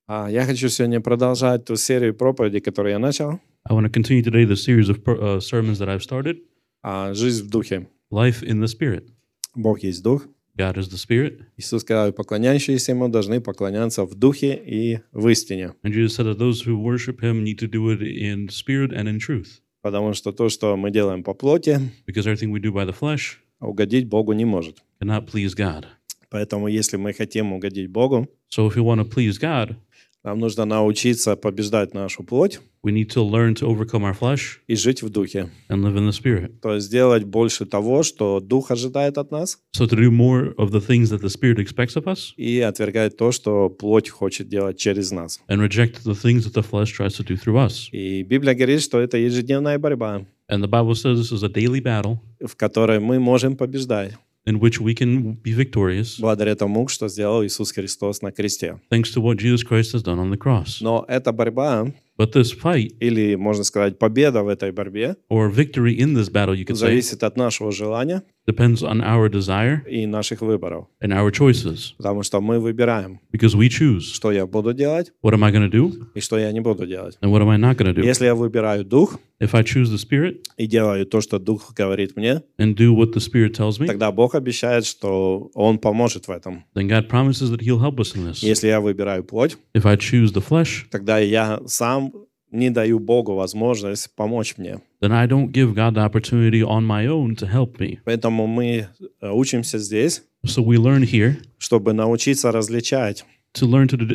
Я хочу сегодня продолжать ту серию проповедей, которую я начал. I want to continue today the series of sermons that I've started. Жизнь в духе. Life in the Spirit. Бог есть дух. God is the Spirit. Иисус сказал, поклоняющиеся Ему должны поклоняться в духе и в истине. And Jesus said that those who worship Him need to do it in spirit and in truth. Потому что то, что мы делаем по плоти, Because everything we do by the flesh угодить Богу не может. cannot please God. Поэтому, если мы хотим угодить Богу, So if we want to please God, нам нужно научиться побеждать нашу плоть we need to learn to overcome our flesh и жить в духе. and live in the Spirit. То есть делать больше того, что Дух ожидает от нас, So to do more of the things that the Spirit expects of us и отвергать то, что плоть хочет делать через нас. and reject the things that the flesh tries to do through us. И Библия говорит, что это ежедневная борьба, And the Bible says this is a daily battle в которой мы можем побеждать in which we can be victorious благодаря тому, что сделал Иисус Христос на кресте. thanks to what Jesus Christ has done on the cross. Но эта борьба, But this fight, или, можно сказать, победа в этой борьбе, or victory in this battle, you could say, зависит от нашего желания depends on our desire и наших выборов. and our choices. Потому что мы выбираем, Because we choose, что я буду делать what am I going to do и что я не буду делать. and what am I not going to do? Если я выбираю Дух If I choose the Spirit и делаю то, что Дух говорит мне, and do what the Spirit tells me, тогда Бог обещает, что Он поможет в этом. then God promises that He'll help us in this. Если я выбираю плоть, If I choose the flesh, тогда я сам не даю Богу возможность помочь мне. then I don't give God the opportunity on my own to help me. Поэтому мы учимся здесь, So we learn here чтобы научиться различать, to learn to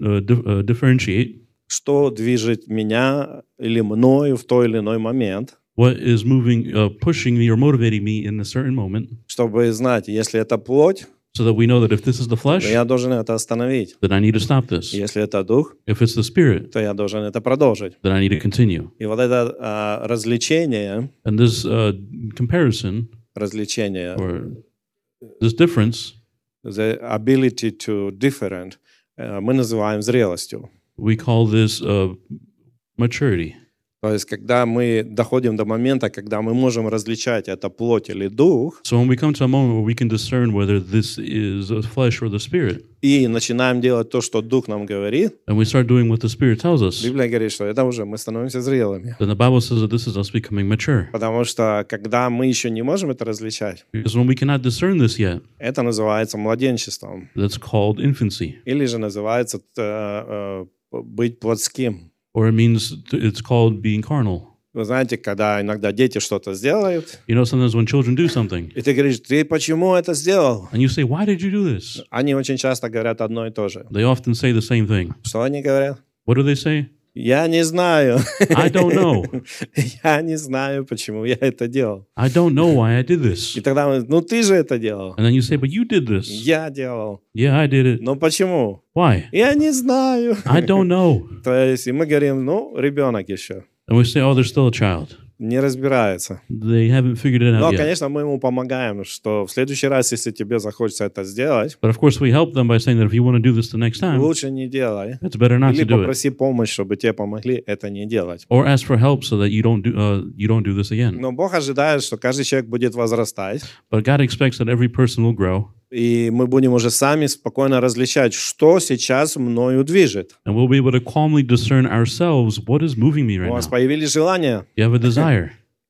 differentiate что движет меня или мною в той или иной момент, what is moving, pushing me or motivating me in a certain moment, чтобы знать, если это плоть, so that we know that if this is the flesh, то я должен это остановить. then I need to stop this. Если это Дух, If it's the Spirit, то я должен это продолжить. then I need to continue. И вот это развлечение, And this comparison or this difference, the ability to different, мы называем зрелостью. we call this maturity. То есть, когда мы доходим до момента, когда мы можем различать, это плоть или дух, So when we come to a moment where we can discern whether this is the flesh or the Spirit, и начинаем делать то, что Дух нам говорит, and we start doing what the Spirit tells us, Библия говорит, что это уже мы становимся зрелыми. then the Bible says that this is us becoming mature. Потому что, когда мы еще не можем это различать, Because when we cannot discern this yet, это называется младенчеством. that's called infancy, Или же называется быть плотским. or it means it's called being carnal. Вы знаете, когда иногда дети что-то сделают, You know, sometimes when children do something, и ты говоришь, ты почему это сделал? and you say, "Why did you do this?" Они очень часто говорят одно и то же. They often say the same thing. Что они говорят? What do they say? Я не знаю. I don't know. Я не знаю, почему я это делал. I don't know why I did this. И тогда мы, ну ты же это делал. And then you say, "But you did this." Я делал. Yeah, I did it. Но почему? Why? Я не знаю. I don't know. То есть, и мы говорим, ну, ребенок еще. And we say, "Oh, they're still a child. Не разбирается. They haven't figured it Но, out yet." конечно, мы ему помогаем, что в следующий раз, если тебе захочется это сделать, But of course, we help them by saying that if you want to do this the next time, лучше не делай. it's better not Или to do it, попроси помощь, чтобы тебе помогли это не делать. or ask for help so that you don't do this again. Но Бог ожидает, что каждый человек будет возрастать, But God expects that every person will grow, и мы будем уже сами спокойно различать, что сейчас мною движет. and we'll be able to calmly discern ourselves what is moving me У right вас now. появились желания, You have a desire,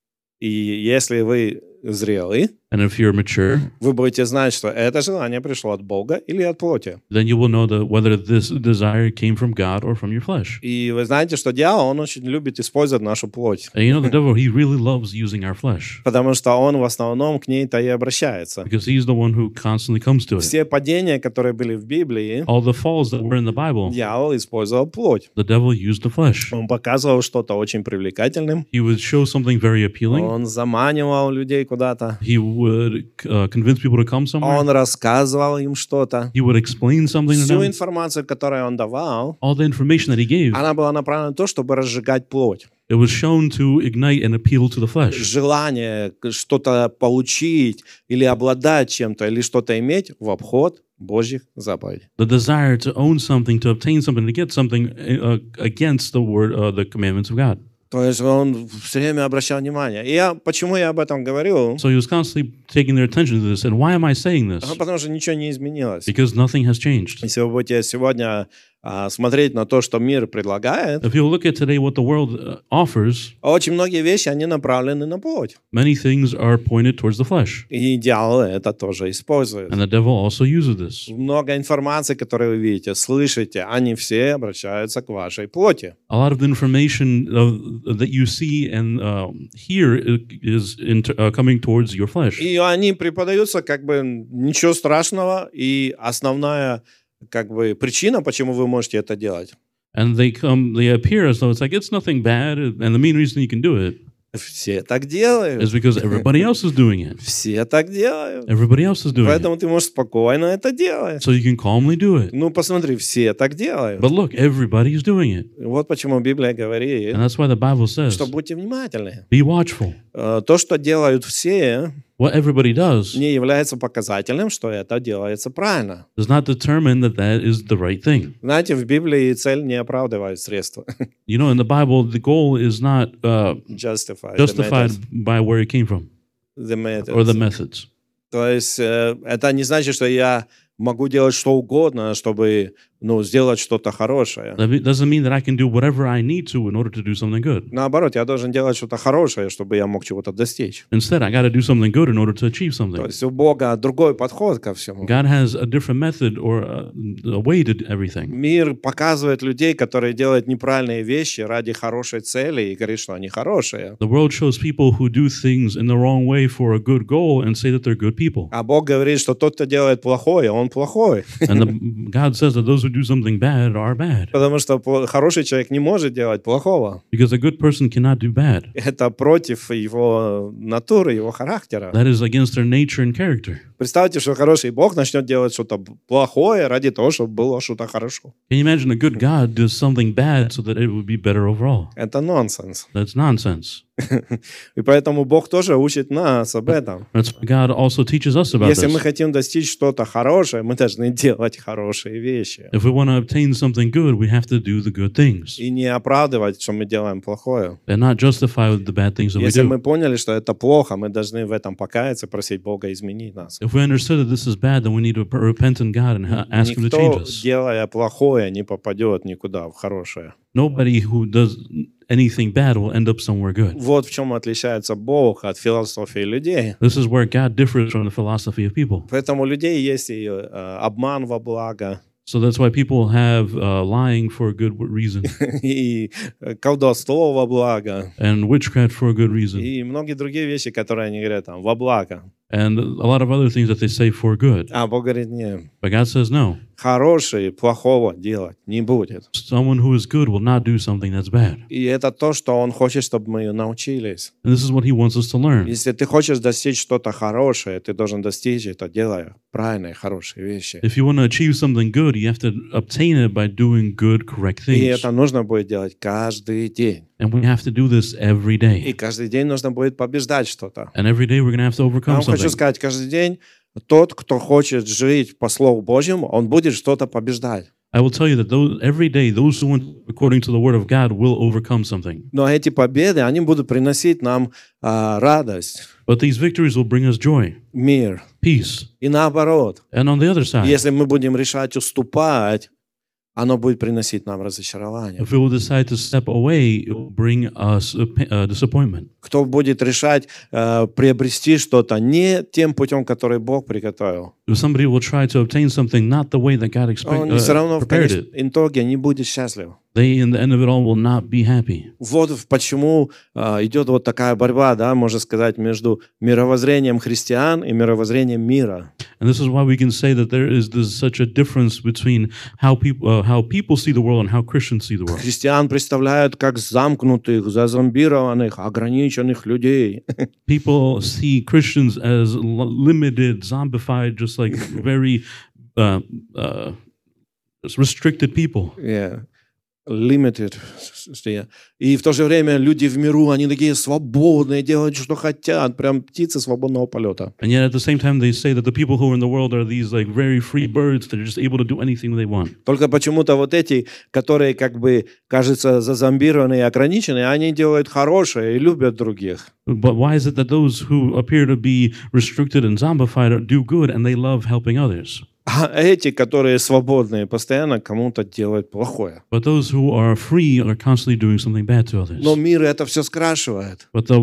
и если вы зрелый, and if you're mature, вы будете знать, что это желание пришло от Бога или от плоти. then you will know that whether this desire came from God or from your flesh. И вы знаете, что дьявол, он очень любит использовать нашу плоть, And you know the devil, he really loves using our flesh потому что он в основном к ней-то и обращается. because he's the one who constantly comes to it. Все падения, которые были в Библии, All the falls that were in the Bible, дьявол использовал плоть. the devil used the flesh. Он показывал что-то очень привлекательным, He would show something very appealing. он заманивал людей куда-то, He would convince people to come somewhere. он рассказывал им что-то. He would explain something to Всю them. информацию, которую он давал, All the information that he gave, она была направлена на то, чтобы разжигать плоть. it was shown to ignite and appeal to the flesh. Желание что-то получить или обладать чем-то, или что-то иметь в обход Божьих заповедей. The desire to own something, to obtain something, to get something against the word, the commandments of God. То есть он все время обращал внимание. И почему я об этом говорю? So he was constantly taking their attention to this. And why am I saying this? Потому что ничего не изменилось. Because nothing has changed. Если вы будете сегодня смотреть на то, что мир предлагает, If you look at today what the world offers, очень многие вещи, они направлены на плоть. many things are pointed towards the flesh. И дьявол это тоже использует. And the devil also uses this. Много информации, которую вы видите, слышите, они все обращаются к вашей плоти. A lot of the information that you see and hear is coming towards your flesh. И они преподаются как бы ничего страшного, и основная как бы причина, почему вы можете это делать. And they appear as though it's like it's nothing bad, and the main reason you can do it Все так делают. is because everybody else is doing it. Все так делают. Everybody else is doing it. Поэтому ты можешь спокойно это делать. So you can calmly do it. Ну, посмотри, все так делают. But look, everybody is doing it. Вот почему Библия говорит, And that's why the Bible says, что будьте внимательны. be watchful. То, что делают все, What everybody does не является показательным, что это делается правильно. does not determine that that is the right thing. Знаете, в Библии цель не оправдывает средства. You know, in the Bible, the goal is not Justified. justified by where it came from The methods. or the methods. То есть это не значит, что я могу делать что угодно, чтобы сделать что-то хорошее. That doesn't mean that I can do whatever I need to in order to do something good. Наоборот, я должен делать что-то хорошее, чтобы я мог чего-то достичь. Instead, I got to do something good in order to achieve То something. есть у Бога другой подход ко всему. God has a different method or a way to everything. Мир показывает людей, которые делают неправильные вещи ради хорошей цели и говорит, что они хорошие. The world shows people who do things in the wrong way for a good goal and say that they're good people. А Бог говорит, что тот, кто делает плохое, он плохой. And God says that those who do something bad are bad. Потому что хороший человек не может делать плохого. Because a good person cannot do bad. Это против его натуры, его характера. That is against their nature and character. Представьте, что хороший Бог начнет делать что-то плохое ради того, чтобы было что-то хорошо. Can you imagine a good God does something bad so that it would be better overall? Это нонсенс. That's nonsense. И поэтому Бог тоже учит нас об этом. That's why God also teaches us about Если мы this. хотим достичь что-то хорошее, мы должны делать хорошие вещи. If we want to obtain something good, we have to do the good things И не оправдывать, что мы делаем плохое. and not justify the bad things that we Если do. мы поняли, что это плохо, мы должны в этом покаяться, просить Бога изменить нас. If we understood that this is bad, then we need to repent in God and ask Him to change Никто, us. делая плохое, не попадет никуда в хорошее. Nobody who does anything bad will end up somewhere good. Вот в чем отличается Бог от философии людей. This is where God differs from the philosophy of people. Поэтому у людей есть и обман во благо, So that's why people have lying for a good reason и колдовство во благо, and witchcraft for a good reason и многие другие вещи, которые они говорят там во благо. and a lot of other things that they say for good. А Бог говорит, не, But God says no. хороший плохого делать не будет. Someone who is good will not do something that's bad. И это то, что Он хочет, чтобы мы научились. And this is what He wants us to learn. Если ты хочешь достичь что-то хорошее, ты должен достичь это, делая правильные, хорошие вещи. If you want to achieve something good, you have to obtain it by doing good, correct И things. это нужно будет делать каждый день. And we have to do this every И day. каждый день нужно будет побеждать что-то. And every day we're going to have to Я overcome вам хочу something. сказать, каждый день тот, кто хочет жить по Слову Божьему, он будет что-то побеждать. I will tell you that every day, those who want according to the Word of God will overcome something. Но эти победы, они будут приносить нам радость, But these victories will bring us joy, мир. peace. И наоборот, And on the other side, если мы будем решать уступать, оно будет приносить нам разочарование. if we will decide to step away, it will bring us disappointment. Кто будет решать приобрести что-то не тем путем, который Бог приготовил, If somebody will try to obtain something not the way that God он все равно в prepared конечном it, итоге не будет счастлив. they in the end of it all will not be happy. Вот почему идет вот такая борьба, да, можно сказать, между мировоззрением христиан и мировоззрением мира. And this is why we can say that there's such a difference between how people see the world and how Christians see the world. Христиан представляют как замкнутых, зазомбированных, ограниченных людей. People see Christians as limited, zombified, just like very restricted people. Yeah. Limited. И в то же время люди в миру, они такие свободные, делают, что хотят, прям птицы свободного полета. And yet at the same time they say that the people who are in the world are these like very free birds that are just able to do anything they want. Только почему-то вот эти, которые как бы, кажется, зазомбированы и ограничены, они делают хорошее и любят других. But why is it that those who appear to be restricted and zombified do good and they love helping others? А эти, которые свободные, постоянно кому-то делают плохое. But those who are free are constantly doing something bad to others. Но мир это все скрашивает. But the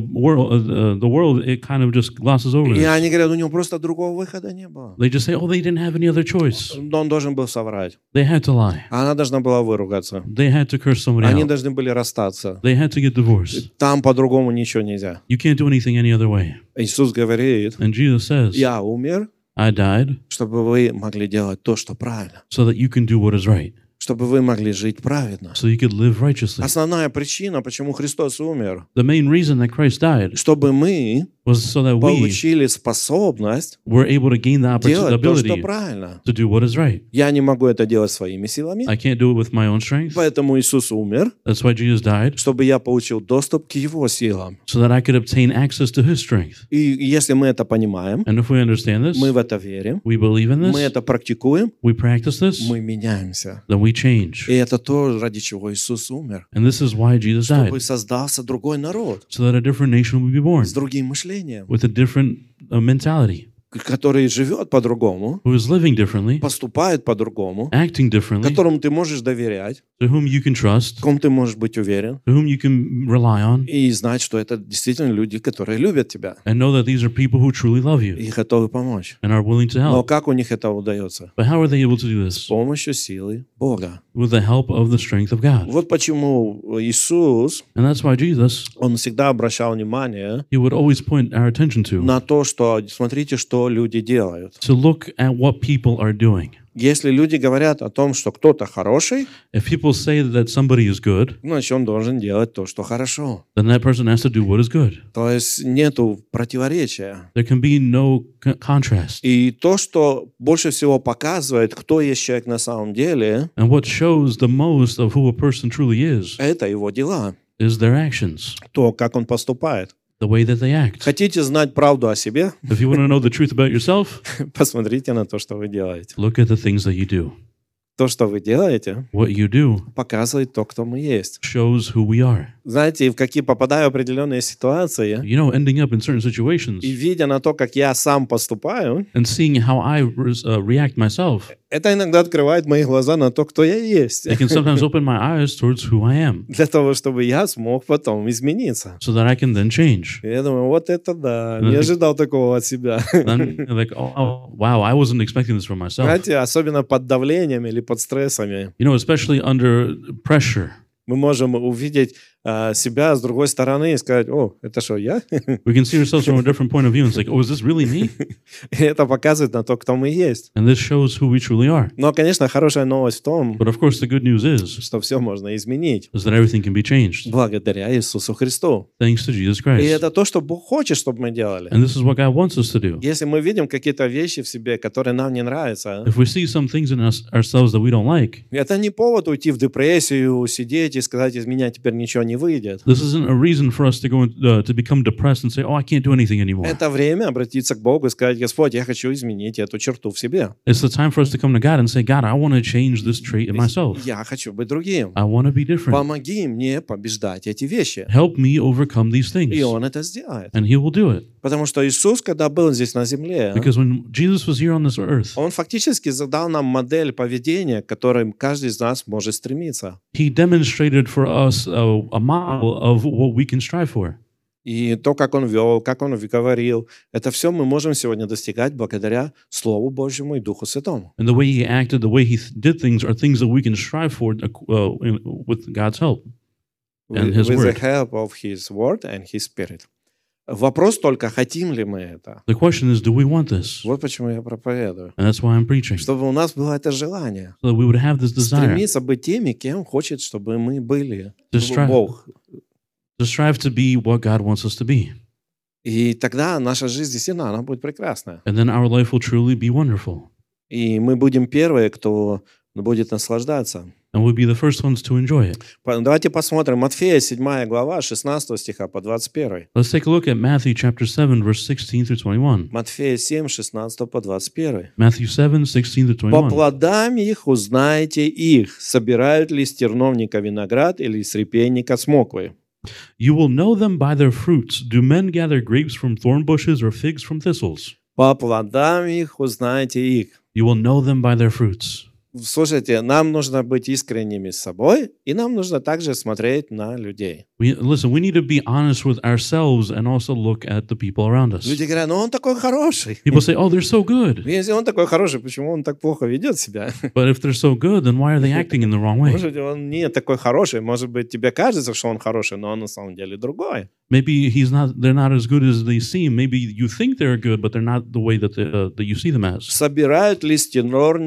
world, it kind of just glosses over И this. они говорят, у него просто другого выхода не было. They just say, oh, they didn't have any other choice. Но он должен был соврать. They had to lie. Она должна была выругаться. They had to curse somebody Они out. должны были расстаться. They had to get divorced. Там по-другому ничего нельзя. You can't do anything any other way. Иисус говорит, And Jesus says, я умер, I died чтобы вы могли делать то, что правильно. so that you can do what is right, Чтобы вы могли жить праведно. so you could live righteously. Основная причина, почему Христос умер, The main reason that Christ died чтобы мы was so that we получили способность were able to gain the делать то, что ability правильно. to do what is right. Я не могу это делать своими силами, I can't do it with my own strength. поэтому Иисус умер, That's why Jesus died, чтобы я получил доступ к Его силам. so that I could obtain access to His strength. И если мы это понимаем, And if we understand this, мы в это верим, we believe in мы this, это практикуем, we practice this, мы меняемся. then we change. И это то, ради чего Иисус умер. And this is why Jesus died, Чтобы создался другой народ so that a different nation would be born с другим мышлением, with a different mentality, который живет по-другому, who is living differently, поступает по-другому, acting differently, которому ты можешь доверять, to whom you can trust, в ком ты можешь быть уверен, to whom you can rely on, и знать, что это действительно люди, которые любят тебя and know that these are people who truly love you и готовы помочь. and are willing to Но help. как у них это удается? But how are they able to do С this? помощью силы Бога. With the help of the strength of God. Вот почему Иисус, And that's why Jesus, Он всегда обращал внимание He would always point our attention to на то, что смотрите, что люди делают. to look at what people are doing. Если люди говорят о том, что кто-то хороший, If people say that somebody is good, значит, он должен делать то, что хорошо. then that person has to do what is good. То есть нету противоречия. There can be no contrast. И то, что больше всего показывает, кто есть человек на самом деле, And what shows the most of who a person truly is это его дела. is their actions, То, как он поступает. the way that they act. Хотите знать правду о себе? If you want to know the truth about yourself, Посмотрите на то, что вы делаете. look at the things that you do. То, что вы делаете, What you do показывает то, кто мы есть. shows who we are. Знаете, в какие попадаю в определенные ситуации, You know, ending up in certain situations и видя на то, как я сам поступаю, and seeing how I react myself, это иногда открывает мои глаза на то, кто я есть. it can sometimes open my eyes towards who I am, Для того, чтобы я смог потом измениться. so that I can then change. И я думаю, вот это да, не ожидал такого от себя. Then you're like, oh, wow, I wasn't expecting this from myself. Знаете, особенно под давлением или под стрессами, You know, especially under pressure, мы можем увидеть себя с другой стороны и сказать, о, это что, я? we can see ourselves from a different point of view and it's like, oh, is this really me? И это показывает на то, кто мы есть. And this shows who we truly are. Но, конечно, хорошая новость в том, But of course, the good news is что все можно изменить that everything can be changed благодаря Иисусу Христу. thanks to Jesus И Christ. это то, что Бог хочет, чтобы мы делали. And this is what God wants us to do. Если мы видим какие-то вещи в себе, которые нам не нравятся, If we see some things in ourselves that we don't like, это не повод уйти в депрессию, сидеть и сказать, из меня теперь ничего не выйдет. this isn't a reason for us to go to become depressed and say, oh, I can't do anything anymore. Это время обратиться к Богу и сказать, Господь, я хочу изменить эту черту в себе. It's the time for us to come to God and say, God, I want to change this trait in myself. Я хочу быть другим. I want to be different. Помоги мне побеждать эти вещи. Help me overcome these И things. Он это сделает. And He will do it. Потому что Иисус, когда был здесь на земле, Because when Jesus was here on this earth, Он фактически задал нам модель поведения, к которой каждый из нас может стремиться. He demonstrated for us a model of what we can strive for. И то, как Он вел, как Он говорил, это все мы можем сегодня достигать благодаря Слову Божьему и Духу Святому. And the way He acted, the way He did things are things that we can strive for with God's help and His With the Word. help of His Word and His Spirit. Вопрос только, хотим ли мы это? The question is, do we want this? Вот почему я проповедую. And that's why I'm preaching. Чтобы у нас было это желание. So that we would have this desire Стремиться быть теми, кем хочет, чтобы мы были. To strive. Бог. to strive to be what God wants us to be. И тогда наша жизнь действительно, она будет прекрасная. And then our life will truly be wonderful. И мы будем первые, кто будет наслаждаться. And we'll be the first ones to enjoy it. Давайте посмотрим. Матфея, 7 глава, 16 стиха по 21. Let's take a look at Matthew chapter 7, verse 16 through 21. Матфея 7, 16 по 21. Matthew 7, 16 through «По 21. плодам их узнаете их, собирают ли с терновника виноград или с репейника смоквы. You will know them by their fruits. Do men gather grapes from thorn bushes or figs from thistles? По плодам их узнаете их». You will know them by their fruits. Слушайте, нам нужно быть искренними с собой, и нам нужно также смотреть на людей. Listen, we need to be honest with ourselves and also look at the people around us. Люди говорят, ну он такой хороший. People say, oh, they're so good. Если он такой хороший, почему он так плохо ведет себя? But if they're so good, then why are they acting in the wrong way? Может, он не такой хороший, может быть, тебе кажется, что он хороший, но он на самом деле другой. Maybe they're not as good as they seem. Maybe you think they're good, but they're not the way that you see them as. Собирают ли с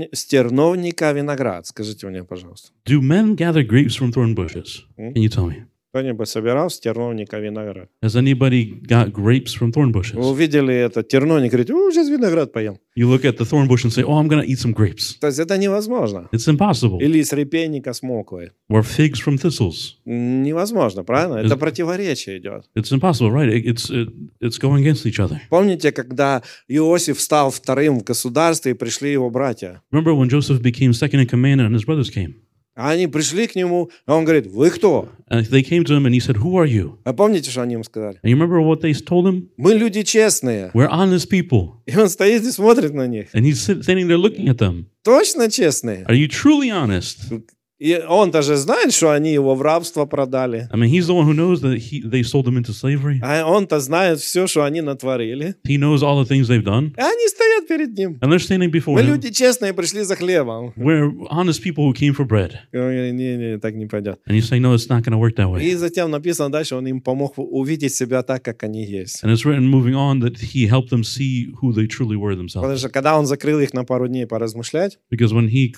терновника виноград? Скажите мне, пожалуйста. Do men gather grapes from thorn bushes? Can you tell me? Кто-нибудь собирал с терновника виноград? Has anybody got grapes from thorn bushes? Вы увидели это терновник, говорите, сейчас виноград поем. You look at the thorn bush and say, oh, I'm going to eat some grapes. То есть это невозможно. It's impossible. Или с репейника с моквой. Or figs from thistles. Невозможно, правильно? Это противоречие идет. It's impossible, right? It's going against each other. Помните, когда Иосиф стал вторым в государстве, и пришли его братья? Remember when Joseph became second in command and his brothers came? Они пришли к нему, а он говорит, вы кто? They came to him and he said, who are you? А помните, что они ему сказали? And you remember what they told him? Мы люди честные. We're honest people. И он стоит и смотрит на них. And he's standing there looking at them. Точно честные? Are you truly honest? И он-то же знает, что они его в рабство продали. I mean, he's the one who knows that they sold him into slavery. А он-то знает все, что они натворили. He knows all the things they've done. И они стоят перед ним. And they're standing before Мы him. люди честные, пришли за хлебом. We're honest people who came for bread. И он говорит, не, так не пойдет. And you say, no, it's not going to work that way. И затем написано дальше, он им помог увидеть себя так, как они есть. And it's written moving on that he helped them see who they truly were Потому themselves. что когда он закрыл их на пару дней поразмышлять, Because when he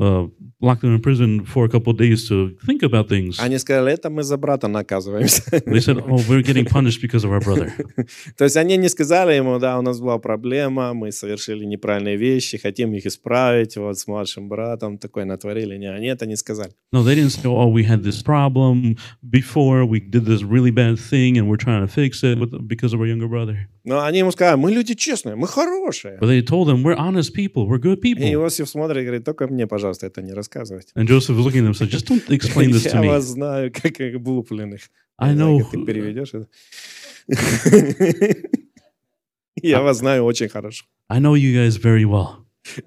locked them in prison for a couple of days to think about things, они сказали, это мы за брата наказываемся. they said, oh, we're getting punished because of our brother. То есть они не сказали ему, да, у нас была проблема, мы совершили неправильные вещи, хотим их исправить, вот с младшим братом такое натворили. Не, они это не сказали. No, they didn't say, oh, we had this problem before, we did this really bad thing, and we're trying to fix it because of our younger brother. Но они ему сказали, мы люди честные, мы хорошие. But they told him, we're honest people, we're good И people. Иосиф смотрит и говорит, только мне, пожалуйста, это не рассказывайте. And Joseph was looking at them and said, just don't explain this to Я me. вас знаю, как облупленных. I Не знаю, know, как ты переведешь это. Я вас знаю очень хорошо. I know you guys very well.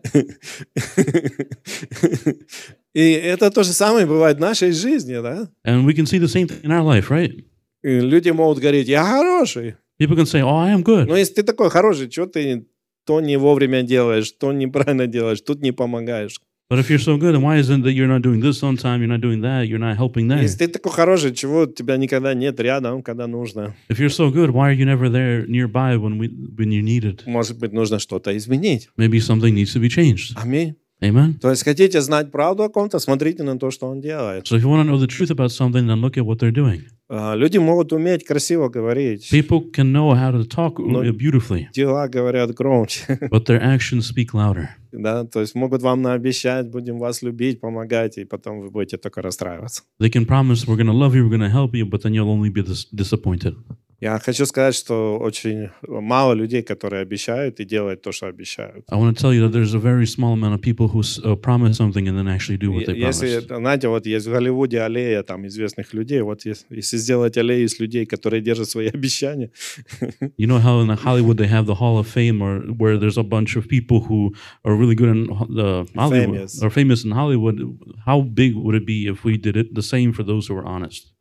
И это то же самое бывает в нашей жизни, да? And we can see the same thing in our life, right? И люди могут говорить, я хороший. People can say, oh, I am good. Но если ты такой хороший, что ты то не вовремя делаешь, то неправильно делаешь, тут не помогаешь. But if you're so good, then why isn't that you're not doing this on time, you're not doing that, you're not helping there? Если ты такой хороший, чего тебя никогда нет рядом, когда нужно? If you're so good, why are you never there nearby when you need it? Может быть, нужно что-то изменить. Maybe something needs to be changed. Аминь. Amen? То есть хотите знать правду о ком-то, смотрите на то, что он делает. So if you want to know the truth about something, then look at what they're doing. Люди могут уметь красиво говорить. People can know how to talk beautifully, Дела говорят громче. but their actions speak louder. Да? То есть могут вам наобещать, будем вас любить, помогать, и потом вы будете только расстраиваться. They can promise, we're going to love you, we're going to help you, but then you'll only be disappointed. Я хочу сказать, что очень мало людей, которые обещают и делают то, что обещают. I want to tell you that there's a very small amount of people who promise something and then actually do what they Если, promise. знаете, вот есть в Голливуде аллея там известных людей, вот если сделать аллею из людей, которые держат свои обещания, You know how in Hollywood they have the Hall of Fame, or where there's a bunch of people who are really good in Hollywood, Famous. or famous in Hollywood. How big would it be if we did it the same for those who are honest?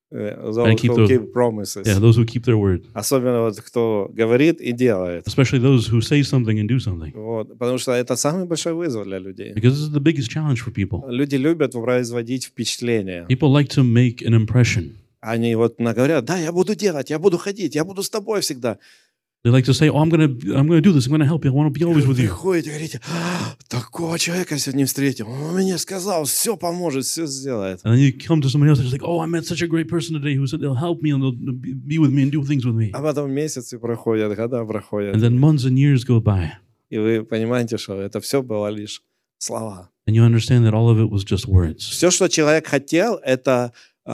those keep who those- keep promises. Yeah, those who keep their word, Особенно вот кто говорит и делает. especially those who say something and do something, Вот, потому что это самый большой вызов для людей. because this is the biggest challenge for people. Люди любят производить впечатление. People like to make an impression. Они вот говорят, да, я буду делать, я буду ходить, я буду с тобой всегда. They like to say, "Oh, I'm gonna do this. I'm gonna help you. I want to be always with you." Приходите и говорите, такого человека сегодня встретил, он мне сказал, все поможет, все сделает. And then you come to somebody else and it's like, "Oh, I met such a great person today who said they'll help me and they'll be with me and do things with me." А потом месяцы проходят, года проходят. And then months and years go by, И вы понимаете, что это все было лишь слова. and you understand that all of it was just words. Все, что человек хотел, это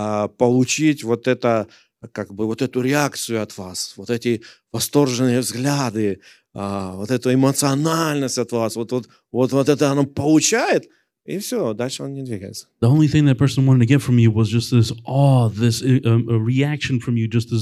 получить вот это, как бы вот эту реакцию от вас, вот эти восторженные взгляды, вот эту эмоциональность от вас. Вот это оно получает, И все, дальше он не двигается. The only thing that person wanted to get from you was just this awe, this a reaction from you, just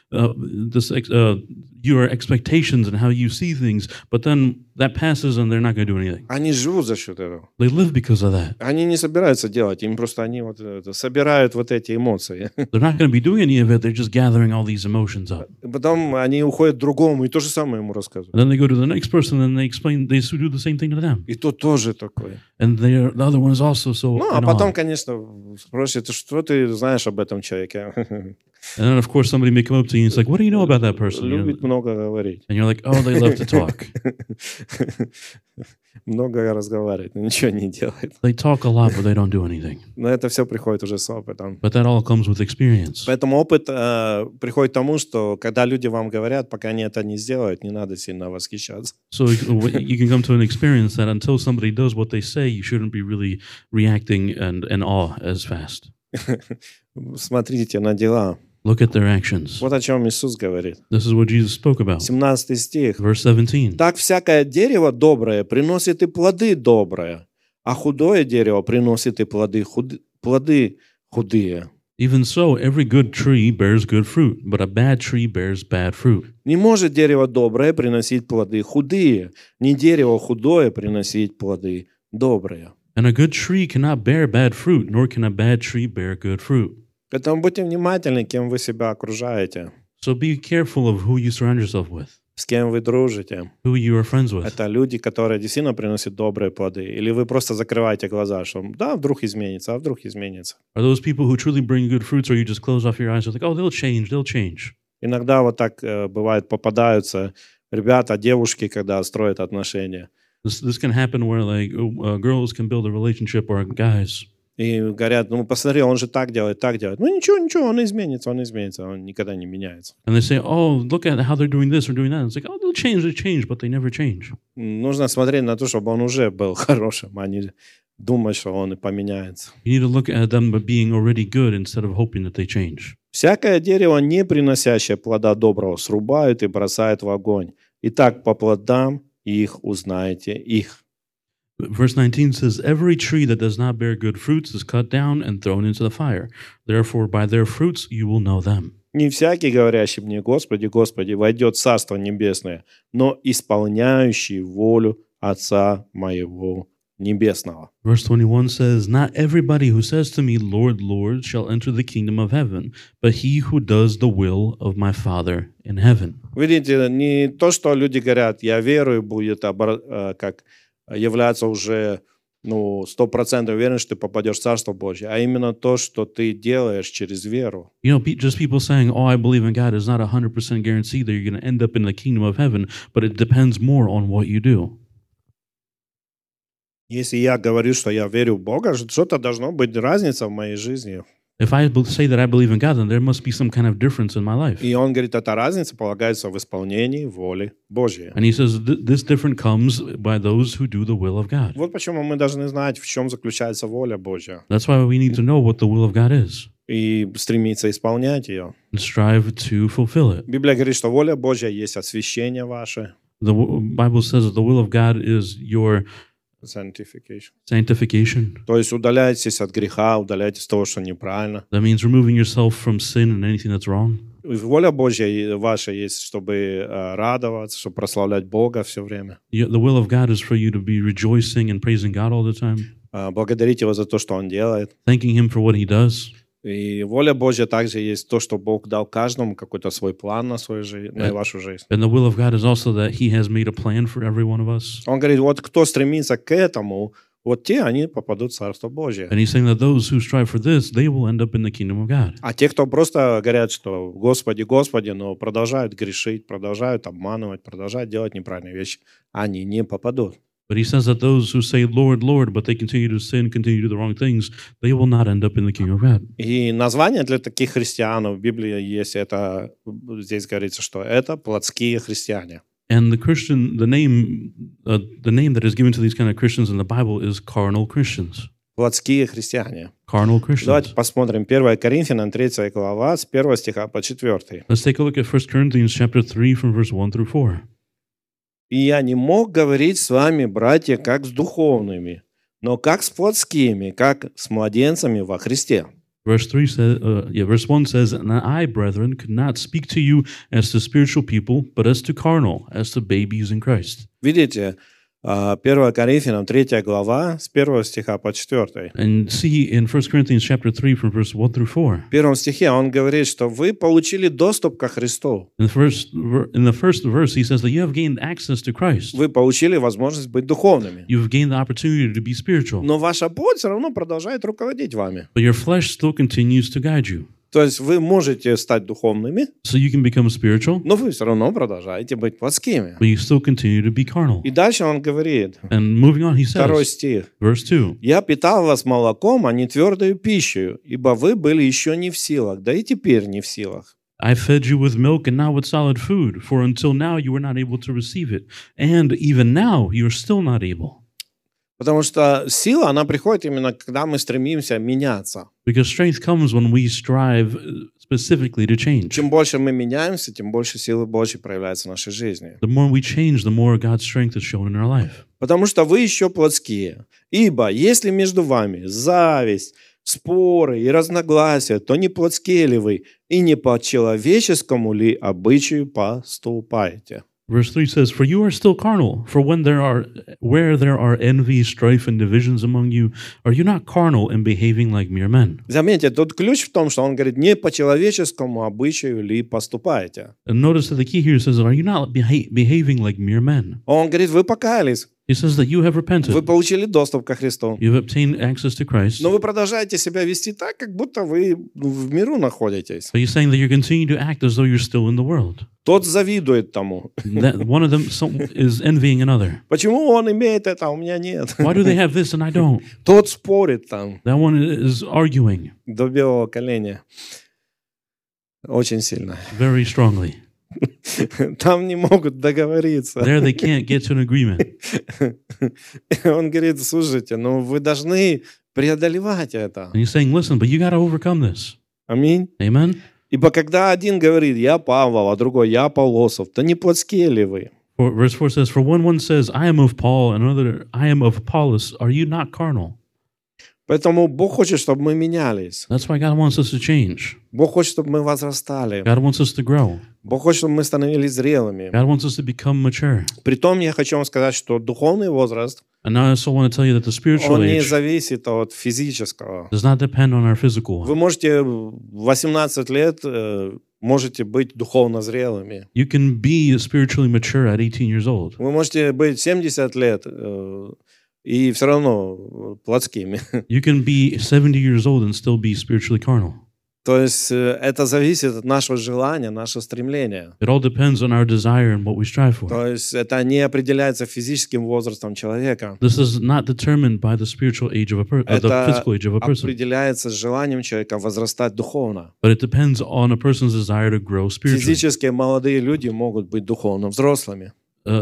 your expectations and how you see things. But then that passes, and they're not going to do anything. Они живут за счет этого. They live because of that. Они не собираются делать, им просто они вот собирают вот эти эмоции. They're not going to be doing any of it. They're just gathering all these emotions up. Потом они уходят к другому и то же самое ему рассказывают. And then they go to the next person and they explain, they do the same thing to them. И тот тоже такой. And the other one is also so. Ну, а in потом, awe. конечно, спросит, что ты знаешь об этом человеке? And then, of course, somebody may come up to you and it's like, what do you know about that person? You know? Любит много говорить. And you're like, oh, they love to talk. Много разговаривает, но ничего не делает. They talk a lot, but they don't do anything. Но это все приходит уже с опытом. But that all comes with experience. Поэтому опыт приходит к тому, что когда люди вам говорят, пока они это не сделают, не надо сильно восхищаться. So you can come to an experience that until somebody does what they say, you shouldn't be really reacting and in awe as fast. Смотрите на дела. Look at their actions. Вот о чем Иисус говорит. This is what Jesus spoke about. 17 стих. Verse 17. «Так всякое дерево доброе приносит и плоды добрые, а худое дерево приносит и плоды худые. Even so, every good tree bears good fruit, but a bad tree bears bad fruit. Не может дерево доброе приносить плоды худые, ни дерево худое приносить плоды добрые». And a good tree cannot bear bad fruit, nor can a bad tree bear good fruit. Поэтому будьте внимательны, кем вы себя окружаете, So be careful of who you surround yourself with, с кем вы дружите. who you are friends with. Это люди, которые действительно приносят добрые плоды. Или вы просто закрываете глаза, что да, вдруг изменится, а вдруг изменится. Are those people who truly bring good fruits, or you just close off your eyes and like, oh, they'll change. Иногда вот так бывает, попадаются ребята, девушки, когда строят отношения. This can happen where like girls can build a relationship or guys. И говорят, ну посмотри, он же так делает, так делает. Ну ничего, он изменится, он никогда не меняется. And they say, oh, look at how they're doing this or doing that. And it's like, oh, they change, but they never change. Нужно смотреть на то, чтобы он уже был хорошим, а не думать, что он и поменяется. You need to look at them being already good instead of hoping that they change. Всякое дерево, не приносящее плода доброго, срубают и бросают в огонь. Итак, по плодам их узнаете их. Verse 19 says, every tree that does not bear good fruits is cut down and thrown into the fire. Therefore, by their fruits you will know them. Не всякий, говорящий мне, Господи, Господи, войдет в Царство Небесное, но исполняющий волю Отца моего Небесного. Verse 21 says, not everybody who says to me, Lord, Lord, shall enter the kingdom of heaven, but he who does the will of my Father in heaven. Видите, не то, что люди говорят, я верую, будет как являться уже 100% уверен, что ты попадешь в Царство Божье, а именно то, что ты делаешь через веру. You know, just people saying, oh, I believe in God is not 100% guaranteed that you're going to end up in the kingdom of heaven, but it depends more on what you do. Если я говорю, что я верю в Бога, что-то должно быть разница в моей жизни. If I say that I believe in God, then there must be some kind of difference in my life. И он говорит, эта разница полагается в исполнении воли Божьей. And he says this difference comes by those who do the will of God. Вот почему мы должны знать, в чем заключается воля Божья. That's why we need to know what the will of God is. И стремиться исполнять ее. And strive to fulfill it. Библия говорит, что воля Божья есть освящение ваше. The Bible says that the will of God is your sanctification. То есть удаляйтесь от греха, удаляйтесь от того, что неправильно. That means removing yourself from sin and anything that's wrong. Воля Божья ваша есть, чтобы радоваться, чтобы прославлять Бога все время. The will of God is for you to be rejoicing and praising God all the time. Благодарить Его за то, что Он делает. Thanking Him for what He does. И воля Божья также есть то, что Бог дал каждому какой-то свой план на свою жизнь, на вашу жизнь. And the will of God is also that He has made a plan for every one of us. Он говорит, вот кто стремится к этому, вот те, они попадут в Царство Божье. And He's saying that those who strive for this, they will end up in the kingdom of God. А те, кто просто говорят, что Господи, Господи, но продолжают грешить, продолжают обманывать, продолжают делать неправильные вещи, они не попадут. But he says that those who say, Lord, Lord, but they continue to sin, continue to do the wrong things, they will not end up in the kingdom of God. И название для таких христиан в Библии есть, это, здесь говорится, что это плотские христиане. And the name that is given to these kind of Christians in the Bible is carnal Christians. Плотские христиане. Carnal Christians. Давайте посмотрим 1 Коринфянам 3 глава с 1 стиха по 4. Let's take a look at 1 Corinthians chapter 3 from verse 1 through 4. «И я не мог говорить с вами, братья, как с духовными, но как с плотскими, как с младенцами во Христе. Verse 3 says, verse 1 says, "And I, brethren, could not speak to you as to spiritual people, but as to carnal, as to babies in Christ." Видите, 1 Коринфянам 3 глава с 1 стиха по 4. And see in 1 Corinthians chapter 3 from verse 1 through 4. В первом стихе он говорит, что вы получили доступ ко Христу. In the first verse, he says that you have gained access to Christ. Вы получили возможность быть духовными. You've gained the opportunity to be spiritual. Но ваша плоть все равно продолжает руководить вами. But your flesh still continues to guide you. То есть вы можете стать духовными, So you can become spiritual, но вы все равно продолжаете быть плотскими. but you still continue to be carnal. И дальше он говорит, And moving on, he второй says, стих. verse 2, «Я питал вас молоком, а не твердою пищей, ибо вы были еще не в силах, да и теперь не в силах». I fed you with milk and not with solid food, for until now you were not able to receive it, and even now you are still not able. Потому что сила, она приходит именно, когда мы стремимся меняться. Because strength comes when we strive specifically to change. Чем больше мы меняемся, тем больше силы Божьей проявляется в нашей жизни. The more we change, the more God's strength is shown in our life. Потому что вы еще плотские. Ибо если между вами зависть, споры и разногласия, то не плотские ли вы, и не по человеческому ли обычаю поступаете? Verse 3 says, "For you are still carnal, for where there are envy, strife, and divisions among you, are you not carnal and behaving like mere men?" Заметьте, тут ключ в том, что он говорит, не по человеческому обычаю ли поступаете. And notice that the key here says, "Are you not behaving like mere men?" Он говорит, вы покаялись, He says that you have repented, вы получили доступ ко Христу, you've obtained access to Christ, но вы продолжаете себя вести так, как будто вы в миру находитесь. but he's saying that you're continuing to act as though you're still in the world. Тот завидует тому. That one of them is envying another. Почему он имеет это, а у меня нет? Why do they have this and I don't? Тот спорит там That one is arguing до белого коленя. Очень сильно. very strongly. Там не могут договориться. There they can't get to an agreement. Он говорит, слушайте, ну вы должны преодолевать это. And he's saying, listen, but you got to overcome this. Аминь. Amen? Ибо когда один говорит, я Павел, а другой, я Аполлосов, то не плотские ли вы? Verse 4 says, "For one says, I am of Paul, and another, I am of Apollos. Are you not carnal?" Поэтому Бог хочет, чтобы мы менялись. That's why God wants us to change. Бог хочет, чтобы мы возрастали. God wants us to grow. Бог хочет, чтобы мы становились зрелыми. God wants us to become mature. Притом я хочу вам сказать, что духовный возраст, And now I also want to tell you that the spiritual он не age зависит от физического. does not depend on our physical Вы one. можете в 18 лет можете быть духовно зрелыми. You can be spiritually mature at 18 years old. Вы можете быть 70 лет и все равно плотскими. You can be 70 years old and still be spiritually carnal. То есть это зависит от нашего желания, нашего стремления. It all depends on our desire and what we strive for. То есть это не определяется физическим возрастом человека. This is not determined by the spiritual age of the Это physical age of a person, определяется желанием человека возрастать духовно. but it depends on a person's desire to grow spiritually. Физически молодые люди могут быть духовно взрослыми.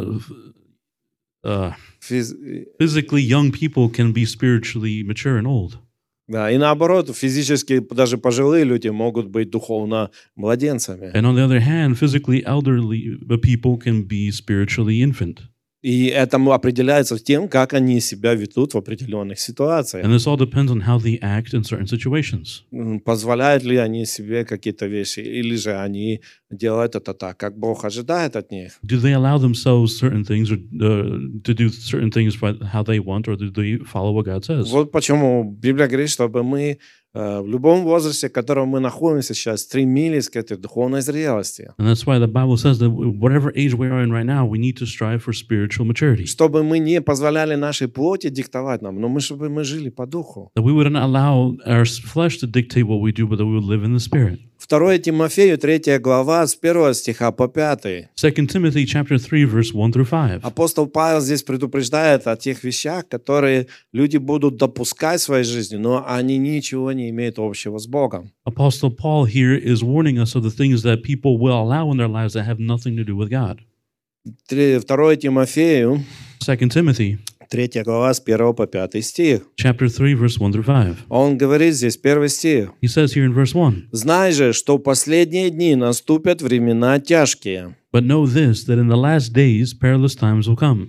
Physically young people can be spiritually mature and old. Да, и наоборот, физически даже пожилые люди могут быть духовно младенцами. And on the other hand, physically elderly people can be spiritually infant. И это определяется тем, как они себя ведут в определенных ситуациях. And this all depends on how they act in certain situations. Позволяют ли они себе какие-то вещи, или же они делают это так, как Бог ожидает от них. Do they allow themselves certain things or to do certain things by how they want, or do they follow what God says? Вот почему Библия говорит, чтобы мы в любом возрасте, в котором мы находимся сейчас, стремились к этой духовной зрелости. And that's why the Bible says that whatever age we are in right now, we need to strive for spiritual maturity. Чтобы мы не позволяли нашей плоти диктовать нам, но чтобы мы жили по духу. That we wouldn't allow our flesh to dictate what we do, but that we would live in the Spirit. 2 Тимофею, 3 глава, с 1 стиха по 5. 2 Timothy chapter 3, verse 1 through 5. Апостол Павел здесь предупреждает о тех вещах, которые люди будут допускать в своей жизни, но они ничего не имеют общего с Богом. Apostle Paul here is warning us of the things that people will allow in their lives that have nothing to do with God. 2 Тимофею, 2 Timothy 3 глава, с 1 по 5 стих. chapter 3, verse 1 through 5. Он говорит здесь, 1 стих. He says here in verse 1, «Знай же, что в последние дни наступят времена тяжкие». "But know this, that in the last days perilous times will come.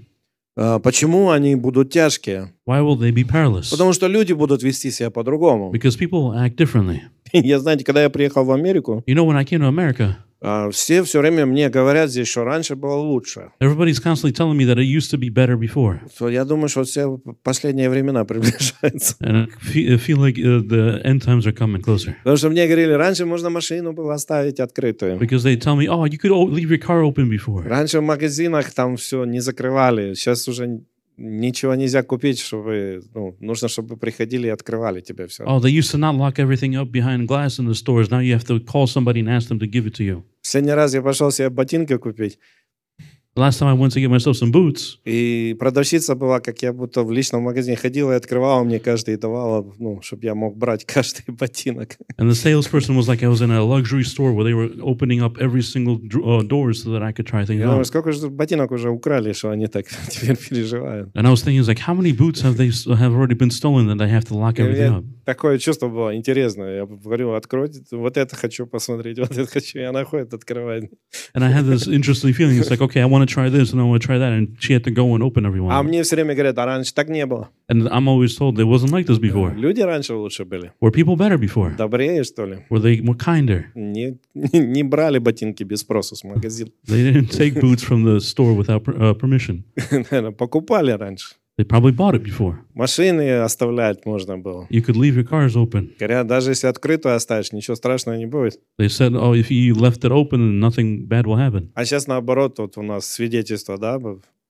Почему они будут тяжкие? Why will they be perilous? Потому что люди будут вести себя по-другому. Because people will act differently. Знаете, когда я приехал в Америку, You know, when I came to America, все время мне говорят здесь, что раньше было лучше. everybody's constantly telling me that it used to be better before. Я думаю, что все последние времена приближаются. And I feel like the end times are coming closer. Потому что мне говорили, раньше можно машину было оставить открытую. Because they tell me, oh, you could leave your car open before. Раньше в магазинах там все не закрывали. Сейчас уже ничего нельзя купить, чтобы, нужно, чтобы приходили и открывали тебе все. Oh, they used to not lock everything up behind glass in the stores. Now you have to call somebody and ask them to give it to you. Последний раз я пошел себе ботинки купить, The last time I went to get myself some boots, и продавщица была, как я будто в личном магазине ходила и открывала мне каждый и давала, чтобы я мог брать каждый ботинок. and the salesperson was like I was in a luxury store where they were opening up every single door so that I could try things Я думаю, out. сколько же ботинок уже украли, что они так теперь переживают. And I was thinking, like, how many boots have already been stolen that I have to lock И у everything меня up? такое чувство было интересное. Я говорю, откройте, вот это хочу посмотреть, вот это хочу. И она ходит, открывает. And I had this interesting feeling. It's like, okay, I want to try this and I want to try that, and she had to go and open every А one. мне все время говорят, а раньше так не было. And I'm always told it wasn't like this before. Люди раньше лучше были. Were people better before? Добрее, что ли? Were they more kinder? Не брали ботинки без спроса с магазина. They didn't take boots from the store without permission. Наверное, покупали раньше. They probably bought it before. Машины оставлять можно было. You could leave your cars open. Говорят, даже если открытую оставишь, ничего страшного не будет. They said, oh, if you left it open, nothing bad will happen. А сейчас наоборот, вот у нас свидетельство, да,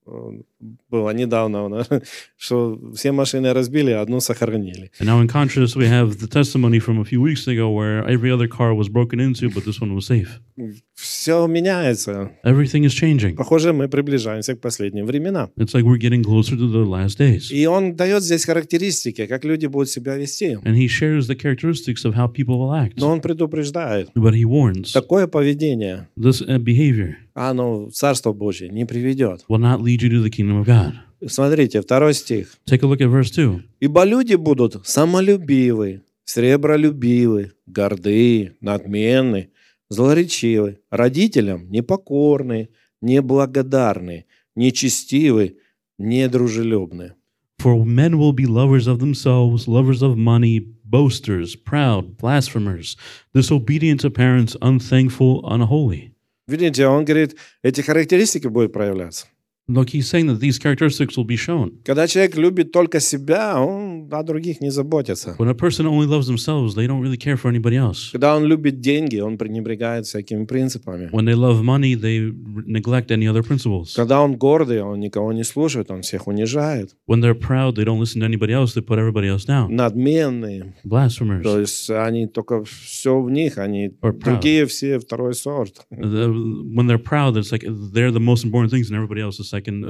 было недавно у нас, что все машины разбили, а одну сохранили. And now in contrast, we have the testimony from a few weeks ago where every other car was broken into, but this one was safe. Все меняется. Everything is changing. Похоже, мы приближаемся к последним временам. It's like we're getting closer to the last days. И он дает здесь характеристики, как люди будут себя вести. And he shares the characteristics of how people will act. Но он предупреждает. But he warns Такое поведение, this behavior оно в Царство Божие не приведет. will not lead you to the kingdom of God. Смотрите, 2 стих. Take a look at verse 2. «Ибо люди будут самолюбивы, сребролюбивы, горды, надменны, злоречивы, родителям непокорны, неблагодарны, нечестивы, недружелюбны». For men will be lovers of themselves, lovers of money, boasters, proud, blasphemers, disobedient to parents, unthankful, unholy. Видите, он говорит, эти характеристики будут проявляться. Look, he's saying that these characteristics will be shown. Когда человек любит только себя, он о других не заботится. When a person only loves themselves, they don't really care for anybody else. Когда он любит деньги, он пренебрегает всякими принципами. When they love money, they neglect any other principles. Когда он гордый, он никого не слушает, он всех унижает. When they're proud, they don't listen to anybody else, they put everybody else down. Надменные. Blasphemers. То есть они только все в них, они Or proud. другие все второй сорт. When they're proud, it's like they're the most important things and everybody else is second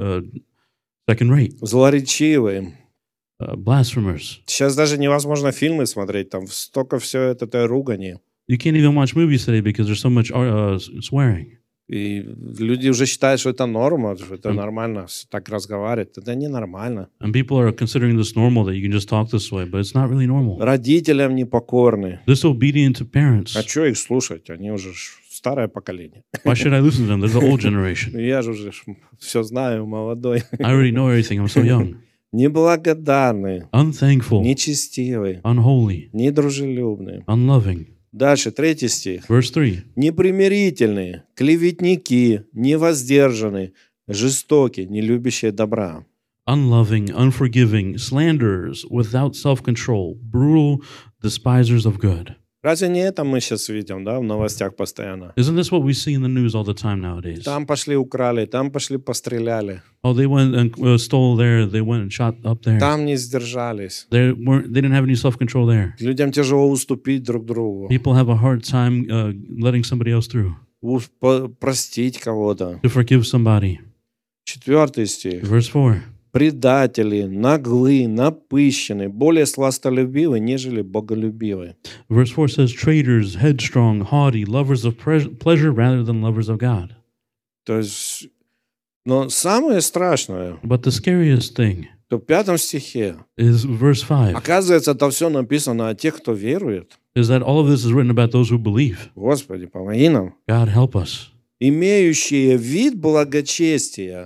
rate. Злоречивые. Blasphemers. Сейчас даже невозможно фильмы смотреть, там столько все это ругани. You can't even watch movies today because there's so much swearing. И люди уже считают, что это норма, что это нормально, так разговаривать. Это ненормально. And people are considering this normal, that you can just talk this way, but it's not really normal. Родителям непокорны. Disobedient to parents. А что их слушать? Они уже старое поколение. Why should I listen to them? They're the old generation. Я же уже все знаю, молодой. I already know everything. I'm so young. Неблагодарные, Unthankful, нечестивые, unholy, недружелюбные. unloving. Дальше, 3 стих. Verse 3. Непримирительные, клеветники, невоздержанные, жестокие, не любящие добра. Unloving, unforgiving, slanderers, without self-control, brutal, despisers of good. Разве не это мы сейчас видим, да, в новостях постоянно? Isn't this what we see in the news all the time nowadays? Там пошли украли, там пошли постреляли, Oh, they went and stole there. They went and shot up there. там не сдержались. They didn't have any self-control there. Людям тяжело уступить друг другу, People have a hard time letting somebody else through, простить кого-то. to forgive somebody. 4 стих. Verse 4. Предатели, наглы, напыщенные, более сластолюбивы, нежели боголюбивы. Verse 4 says, traitors, headstrong, haughty, lovers of pleasure rather than lovers of God. То есть, но самое страшное, But the scariest thing то в 5 стихе, is verse 5, оказывается, это все написано о тех, кто верует. is that all of this is written about those who believe. Господи, помоги нам. God help us. Имеющие вид благочестия,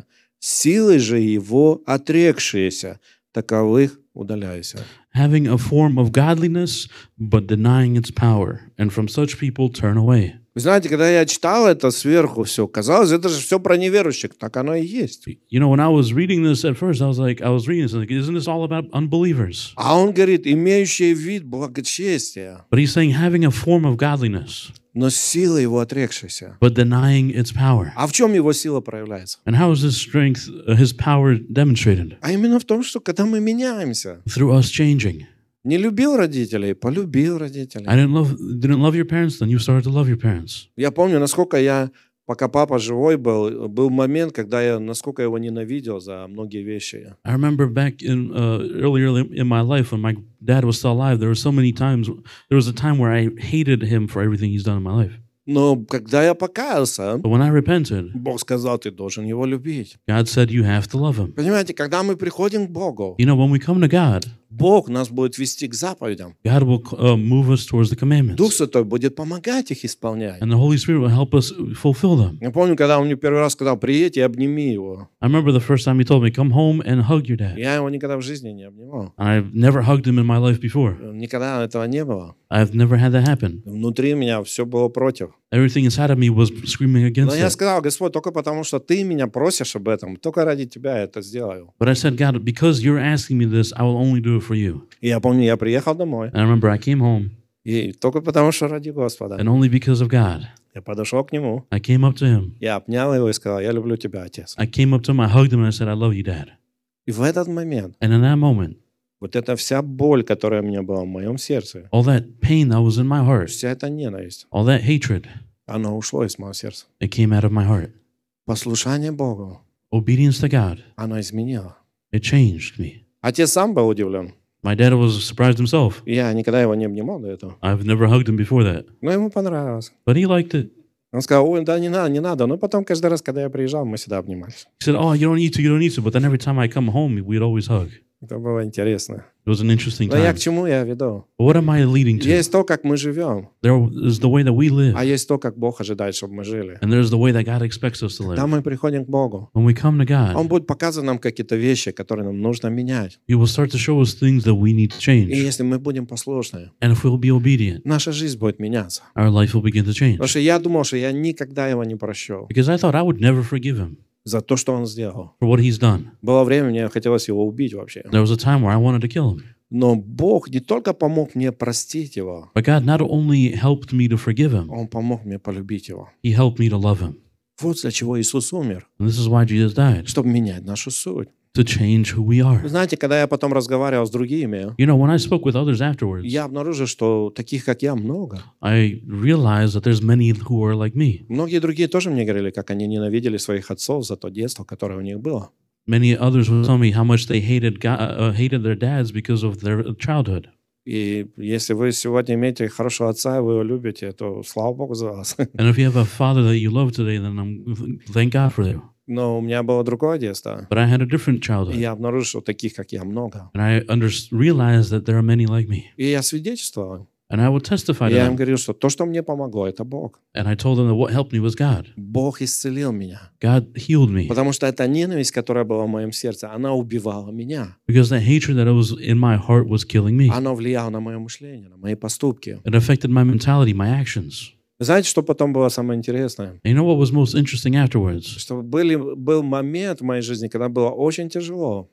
Силой же его отрекшиеся, таковых удаляйся. Having a form of godliness, but denying its power. And from such people turn away. Вы знаете, когда я читал это сверху все, казалось, это же все про неверующих. Так оно и есть. You know, when I was reading this at first, I was reading this, like, isn't this all about unbelievers? А он говорит, имеющий вид благочестия, But he's saying having a form of godliness, но сила его отрекшаяся. but denying its power. А в чем его сила проявляется? And how is his strength, his power demonstrated? А именно в том, что когда мы меняемся. Through us changing. Не любил родителей, полюбил родителей. I didn't love your parents, then you started to love your parents. Я помню, насколько пока папа живой был момент, когда насколько я его ненавидел за многие вещи. I remember back earlier in my life when my dad was still alive, there was a time where I hated him for everything he's done in my life. Но когда я покаялся, But when I repented, Бог сказал, ты должен его любить. God said you have to love him. Понимаете, когда мы приходим к Богу, You know, when we come to God, Бог нас будет вести к заповедям. God will move us towards the commandments. Дух Святой будет помогать их исполнять. And the Holy Spirit will help us fulfill them. Я помню, когда он мне первый раз сказал, приедь и обними его. I remember the first time he told me, come home and hug your dad. Я его никогда в жизни не обнимал. And I've never hugged him in my life before. Никогда этого не было. I've never had that happen. Внутри меня все было против. Everything inside of me was screaming Но against я it. сказал, Господь, только потому, что ты меня просишь об этом, только ради тебя я это сделаю. But I said, God, because you're asking me this, I will only do it for you. И я помню, я приехал домой, And I remember I came home, и только потому, что ради Господа. and only because of God, Я подошел к нему, I came up to him. я обнял его и сказал, я люблю тебя, Отец. I came up to him, I hugged him, and I said, I love you, Dad. И в этот момент, And in that moment, вот эта вся боль, которая у меня была в моем сердце, all that pain that was in my heart, вся эта ненависть, all that hatred, она ушло из моего сердца. it came out of my heart. Послушание Богу, Obedience to God, оно изменило. it changed me. Отец сам был удивлен. My dad was surprised himself. Я никогда его не обнимал до этого. I've never hugged him before that. Но ему понравилось. But he liked it. Он сказал, ой, да не надо, не надо. Но потом каждый раз, когда я приезжал, мы всегда обнимались. He said, oh, you don't need to, you don't need to. But then every time I come home, we'd always hug. Это было интересно. It was an interesting Но я time. к чему я веду? But what am I leading to? Есть то, как мы живем, There is the way that we live, а есть то, как Бог ожидает, чтобы мы жили. and there's the way that God expects us to Когда live. мы приходим к Богу, When we come to Он God, будет показывать нам какие-то вещи, которые нам нужно менять. He will start to show us things that we need to И change. если мы будем послушны, And if we'll be obedient, наша жизнь будет меняться. our life will begin to Потому change. что я думал, что я никогда его не прощу Because I thought I would never forgive him за то, что он сделал. for what he's done. Было время, мне хотелось его убить вообще. There was a time where I wanted to kill him. Но Бог не только помог мне простить его, But God not only helped me to forgive him, Он помог мне полюбить его. He helped me to love him. Вот для чего Иисус умер, And this is why Jesus died, чтобы менять нашу суть. to change who we Вы are. знаете, когда я потом разговаривал с другими, You know, when I spoke with others afterwards, я обнаружил, что таких, как я, много. I realized that there's many who are like me. Многие другие тоже мне говорили, как они ненавидели своих отцов за то детство, которое у них было. Many others would tell me how much they hated hated their dads because of their childhood. И если вы сегодня имеете хорошего отца, и вы его любите, то слава Богу за вас. And if you have a father that you love today, then thank God for you. Но у меня было другое детство. But I had a different И childhood, я обнаружил, что таких, как я, много. and I realized that there are many like me. И я свидетельствовал. And I would testify И to я им them. говорил, что то, что мне помогло, это Бог. And I told them that what helped me was God. Бог исцелил меня. God healed me. Потому что эта ненависть, которая была в моем сердце, она убивала меня. Because the hatred that was in my heart was killing me. Она влияла на мое мышление, на мои поступки. It affected my mentality, my actions. Знаете, что потом было самое интересное? And you know what was most interesting afterwards? Что был момент в моей жизни, когда было очень тяжело.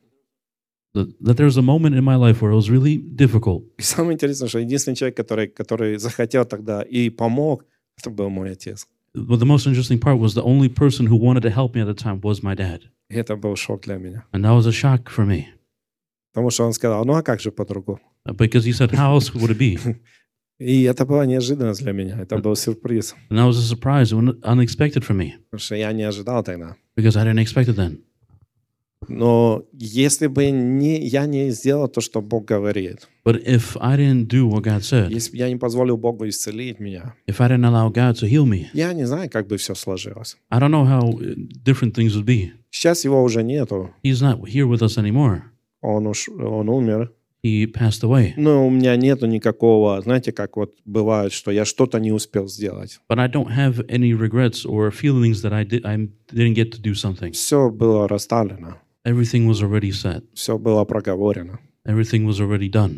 That there was a moment in my life where it was really difficult. И самое интересное, что единственный человек, который захотел тогда и помог, это был мой отец. But the most interesting part was the only person who wanted to help me at the time was my dad. И это был шок для меня. And that was a shock for me. Потому что он сказал, ну а как же по-другому? Because he said, how else would it be? И это была неожиданность для меня. Это был сюрприз. And that was a surprise, unexpected for me. Потому что я не ожидал тогда. Because I didn't expect it then. Но если бы я не сделал то, что Бог говорит, But if I didn't do what God said, если бы я не позволил Богу исцелить меня, if I didn't allow God to heal me, я не знаю, как бы все сложилось. I don't know how different things would be. Сейчас его уже нету. He's not here with us anymore. Он умер. he passed away. Но у меня нету никакого, знаете, как вот бывает, что я что-то не успел сделать. But I don't have any regrets or feelings that I didn't get to do something. Все было расставлено, Everything was already set. все было проговорено, Everything was already done.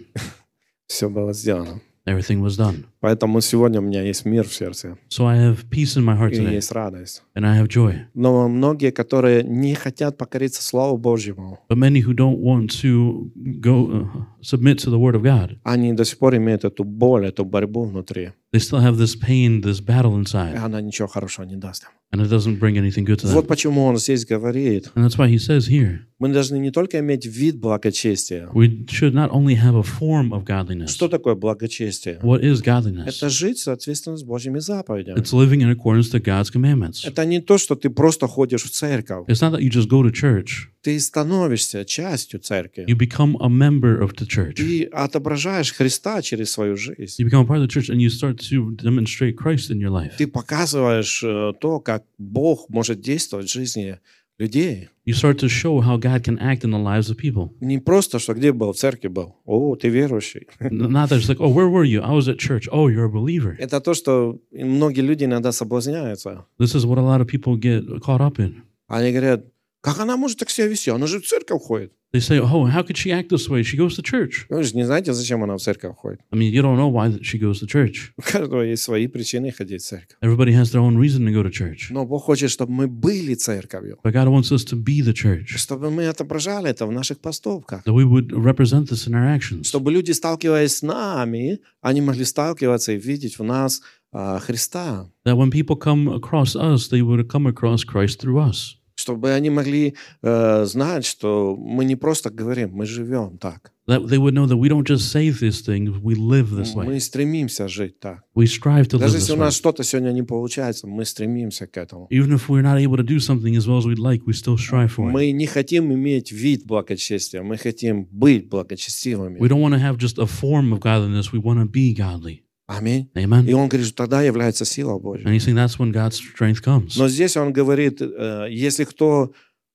все было сделано. Everything was done. Поэтому сегодня у меня есть мир в сердце So I have peace in my heart и today, есть радость. and I have joy. Но многие, которые не хотят покориться Слову Божьему, But many who don't want to go submit to the Word of God, они до сих пор имеют эту боль, эту борьбу внутри. they still have this pain, this battle И inside, она ничего хорошего не даст им. and it doesn't bring anything good to them. Вот почему он здесь говорит, And that's why he says here, мы должны не только иметь вид благочестия. we should not only have a form of godliness. Что такое благочестие? What is godliness? Это жить соответственно с Божьими заповедями. It's living in accordance to God's commandments. Это не то, что ты просто ходишь в церковь. It's not that you just go to church. Ты становишься частью церкви. You become a member of the church. Ты отображаешь Христа через свою жизнь. You become a part of the church and you start to demonstrate Christ in your life. Ты показываешь то, как Бог может действовать в жизни людей. You start to show how God can act in the lives of people. Не просто, что где был, в церкви был. О, ты верующий. Not that it's like, oh, where were you? I was at church. Oh, you're a believer. Это то, что многие люди иногда соблазняются. This is what a lot of people get caught up in. Они говорят, как она может так себя вести? Она же в церковь ходит. They say, oh, how could she act this way? She goes to church. Вы же не знаете, зачем она в церковь ходит. I mean, you don't know why she goes to church. У каждого есть свои причины ходить в церковь. Everybody has their own reason to go to church. Но Бог хочет, чтобы мы были церковью. But God wants us to be the church. Чтобы мы отображали это в наших поступках. That we would represent this in our actions. Чтобы люди, сталкиваясь с нами, они могли сталкиваться и видеть в нас Христа. That when people come across us, they would come across Christ through us. Чтобы они могли знать, что мы не просто говорим, мы живем так. That they would know that we don't just say these things, we live this way. Мы стремимся жить так. We strive to live Даже this если у way. нас что-то сегодня не получается, мы стремимся к этому. Even if we're not able to do something as well as we'd like, we still strive for it. Мы не хотим иметь вид благочестия, мы хотим быть благочестивыми. We don't want to have just a form of godliness, we want to be godly. Аминь. Amen? И он говорит, что тогда является сила Божья. And he's saying that's when God's strength comes. Но здесь он говорит, если кто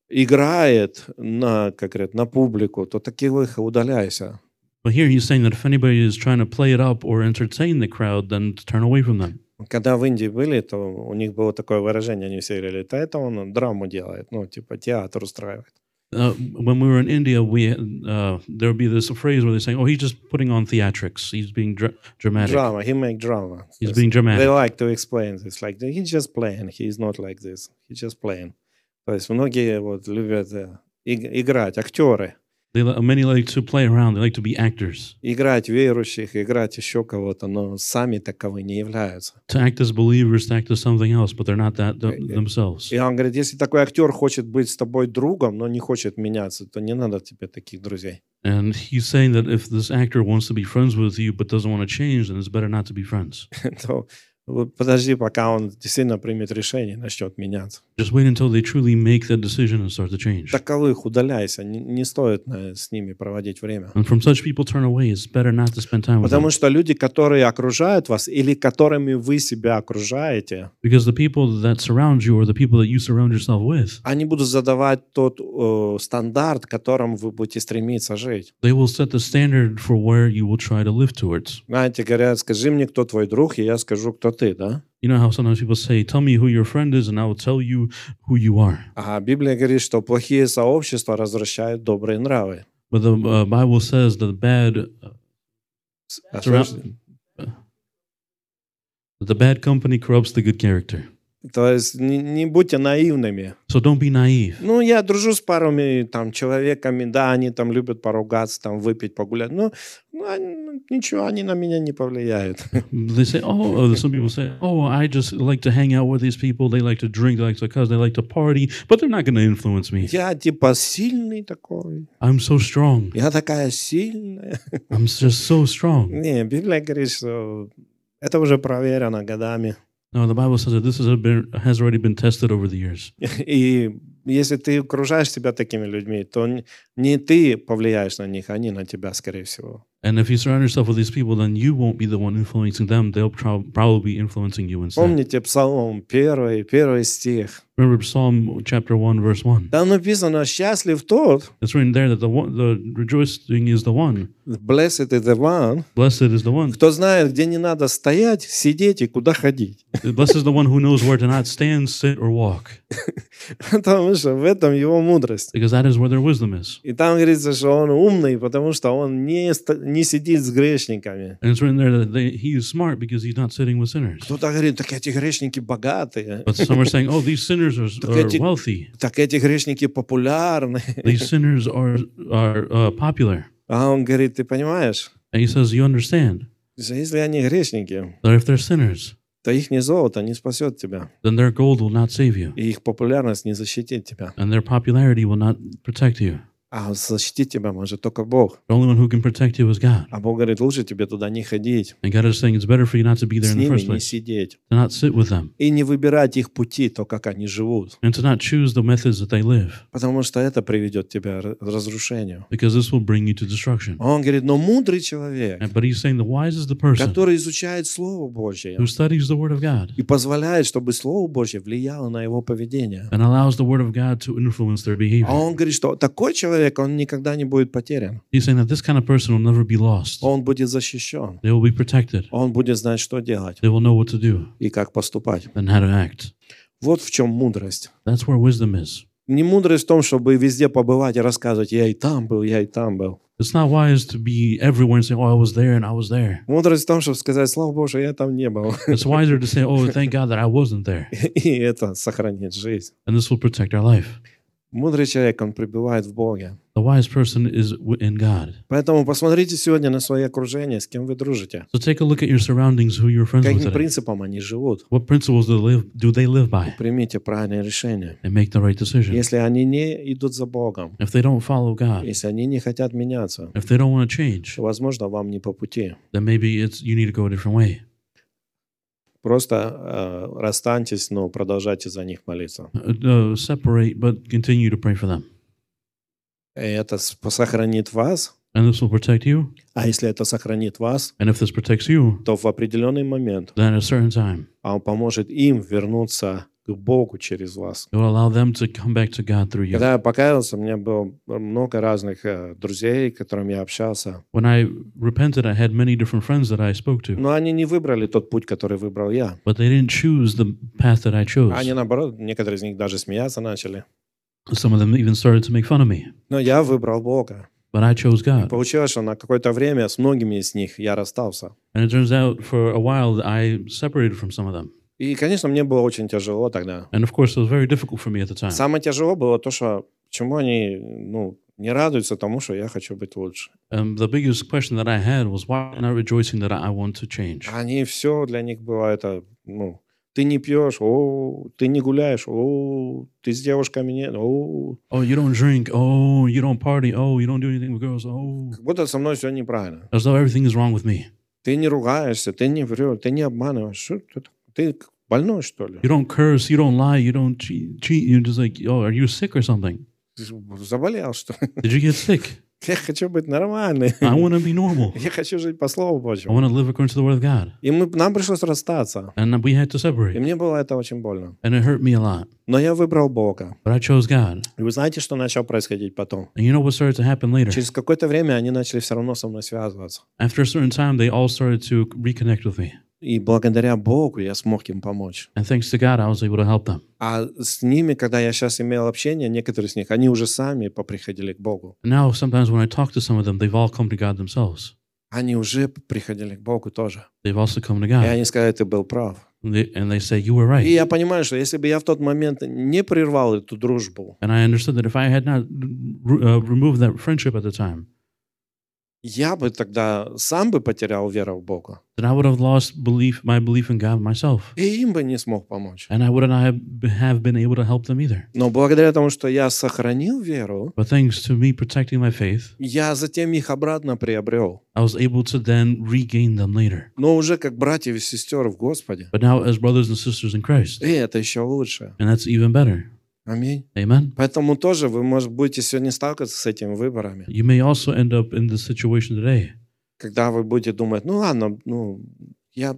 играет на, как говорят, на публику, то таких удаляйся. But here he's saying that if anybody is trying to play it up or entertain the crowd, then to turn away from them. Когда в Индии были, то у них было такое выражение, они все говорили, да это он драму делает, ну, типа театр устраивает. When we were in India, there would be this phrase where they're saying, "Oh, he's just putting on theatrics. He's being dramatic. Drama, he make drama. He's being dramatic." They like to explain this, like, he's just playing, he's not like this, he's just playing. То есть многие вот любят играть, актеры. Many like to play around. They like to be actors. Играть верующих, играть еще кого-то, но сами таковы не являются. To act as believers, to act as something else, but they're not that themselves. И он говорит, если такой актер хочет быть с тобой другом, но не хочет меняться, то не надо тебе таких друзей. And he's saying that if this actor wants to be friends with you but doesn't want to change, then it's better not to be friends. То подожди, пока он действительно примет решение и начнет меняться. Just wait until they truly make that decision and start to change. Таковых удаляйся, не стоит с ними проводить время. And from such people turn away. It's better not to spend time with them. Потому что люди, которые окружают вас или которыми вы себя окружаете, Because the people that surround you or the people that you surround yourself with, они будут задавать тот стандарт, которым вы будете стремиться жить. they will set the standard for where you will try to live towards. Знаете, говорят, скажи мне, кто твой друг, и я скажу, кто ты, да? You know how sometimes people say, tell me who your friend is and I will tell you who you are. А Библия говорит, что плохие сообщества развращают добрые нравы. But the Bible says that the bad company corrupts the good character. То есть не будьте наивными. So don't be naive. Ну, я дружу с парами там человеками, да, они там любят поругаться, там выпить, погулять. Ну, ничего, они на меня не повлияют. They say, some people say, oh, I just like to hang out with these people. They like to drink, they like to cuss, they like to party, but they're not going to influence me. Я типа сильный такой. I'm so strong. Я такая сильная. I'm just so strong. Не, Библия говорит, что это уже проверено годами. No, the Bible says that this has already been tested over the years. И если ты окружаешь себя такими людьми, то не ты повлияешь на них, они на тебя, скорее всего. And if you surround yourself with these people, then you won't be the one influencing them. They'll probably be influencing you instead. Помните Псалом 1 стих? Remember Psalm chapter 1, verse 1. Там написано: «Счастлив тот, It's written there that the rejoicing is the one. blessed is the one, Blessed is the one. кто знает, где не надо стоять, сидеть и куда ходить». Blessed is the one who knows where to not stand, sit, or walk. Потому что в этом его мудрость. Because that is where their wisdom is. И там говорится, что он умный, потому что он не сидит с грешниками. And it's written there that he is smart because he's not sitting with sinners. Кто-то говорит: так эти грешники богатые, But some are saying, oh, these sinners are wealthy. так эти грешники популярны. These sinners are popular. А он говорит: ты понимаешь, And he says, you understand что если они грешники, that if they're sinners, то их золото не спасет тебя, then their gold will not save you, и их популярность не защитит тебя. and their popularity will not protect you. А защитить тебя может только Бог. The only one who can protect you is God. А Бог говорит: лучше тебе туда не ходить, And God is saying it's better for you not to be there с in the ними first не place, сидеть, to not sit with them, и не выбирать их пути, то, как они живут, and to not choose the methods that they live, потому что это приведет тебя к разрушению. because this will bring you to destruction. Он говорит: но мудрый человек, But he's saying the wise is the person который изучает Слово Божье who studies the Word of God и позволяет, чтобы Слово Божье влияло на его поведение. and allows the Word of God to influence their А behavior. он говорит, что такой человек, он никогда не будет потерян. He's saying that this kind of person will never be lost. Он будет защищен. They will be protected. Он будет знать, что делать They will know what to do и как поступать. and how to act. Вот в чем мудрость. That's where wisdom is. Не мудрость в том, чтобы везде побывать и рассказывать: я и там был, я и там был. It's not wise to be everywhere and say, oh, I was there and I was there. Мудрость в том, чтобы сказать: слава Богу, я там не был. It's wiser to say, oh, thank God that I wasn't there. И это сохранит жизнь. And this will protect our life. Мудрый человек, он пребывает в Боге. The wise person is in God. Поэтому посмотрите сегодня на свое окружение, с кем вы дружите. So take a look at your surroundings, who you're friends with Каким today. принципам они живут. What principles do they live by? Примите правильное решение. And make the right decision. Если они не идут за Богом, If they don't follow God, если они не хотят меняться, if they don't want to change, то, возможно, вам не по пути. then maybe you need to go a different way. Просто расстаньтесь, но продолжайте за них молиться. Separate, but continue to pray for them. И это сохранит вас. And this will protect you. А если это сохранит вас, And if this protects you, то в определенный момент then at a certain time, он поможет им вернуться к Богу через вас. it will allow them to come back to God through you. Когда я покаялся, у меня было много разных друзей, с которыми я общался. When I repented, I had many different friends that I spoke to, Но они не выбрали тот путь, который выбрал я. but they didn't choose the path that I chose. Они, наоборот, некоторые из них даже смеяться начали. Some of them even started to make fun of me. Но я выбрал Бога. But I chose God. Получилось, что на какое-то время с многими из них я расстался. And it turns out for a while I separated from some of them. И, конечно, мне было очень тяжело тогда. And of course, it was very difficult for me at the time. Самое тяжело было то, что почему они не радуются тому, что я хочу быть лучше. The biggest question that I had was why am I not rejoicing that I want to change? Они все для них было это, ты не пьешь, ты не гуляешь, ты с девушками нет, Oh, you don't drink. Oh, you don't party. Oh, you don't do anything with girls. Oh, Как будто со мной все неправильно. as though everything is wrong with me. Ты не ругаешься, ты не врешь, ты не обманываешь. Что ты больной, что ли? You don't curse. You don't lie. You don't cheat. You're just like, oh, are you sick or something? Ты заболел, что ли? Did you get sick? Я хочу быть нормальным. I want to be normal. Я хочу жить по Слову I Божьему. want to live according to the word of God. И нам пришлось расстаться. And we had to И separate. мне было это очень больно. And it hurt me a lot. Но я выбрал Бога. But I chose God. И вы знаете, что начало происходить потом? And you know what started to happen later? Через какое-то время они начали все равно со мной связываться. After a certain time, they all started to reconnect with me. И благодаря Богу я смог им помочь. And thanks to God, I was able to help them. А с ними, когда я сейчас имел общение, некоторые из них, они уже сами поприходили к Богу. And now, sometimes when I talk to some of them, they've all come to God themselves. Они уже приходили к Богу тоже. They've also come to И God. они сказали: ты был прав. And they say, you were И right. я понимаю, что если бы я в тот момент не прервал эту дружбу, And I understood that if I had not removed that friendship at the time, я бы тогда сам бы потерял веру в Бога. then I would have lost my belief in God myself. И им бы не смог помочь. And I would not have been able to help them either. Но благодаря тому, что я сохранил веру, But thanks to me protecting my faith, я затем их обратно приобрел. I was able to then regain them later. Но уже как братьев и сестер в Господе. But now as brothers and sisters in Christ. И это еще лучше. And that's even better. Аминь. Amen? Поэтому тоже вы, может, будете сегодня сталкиваться с этими выборами, You may also end up in this situation today, когда вы будете думать, ну ладно, я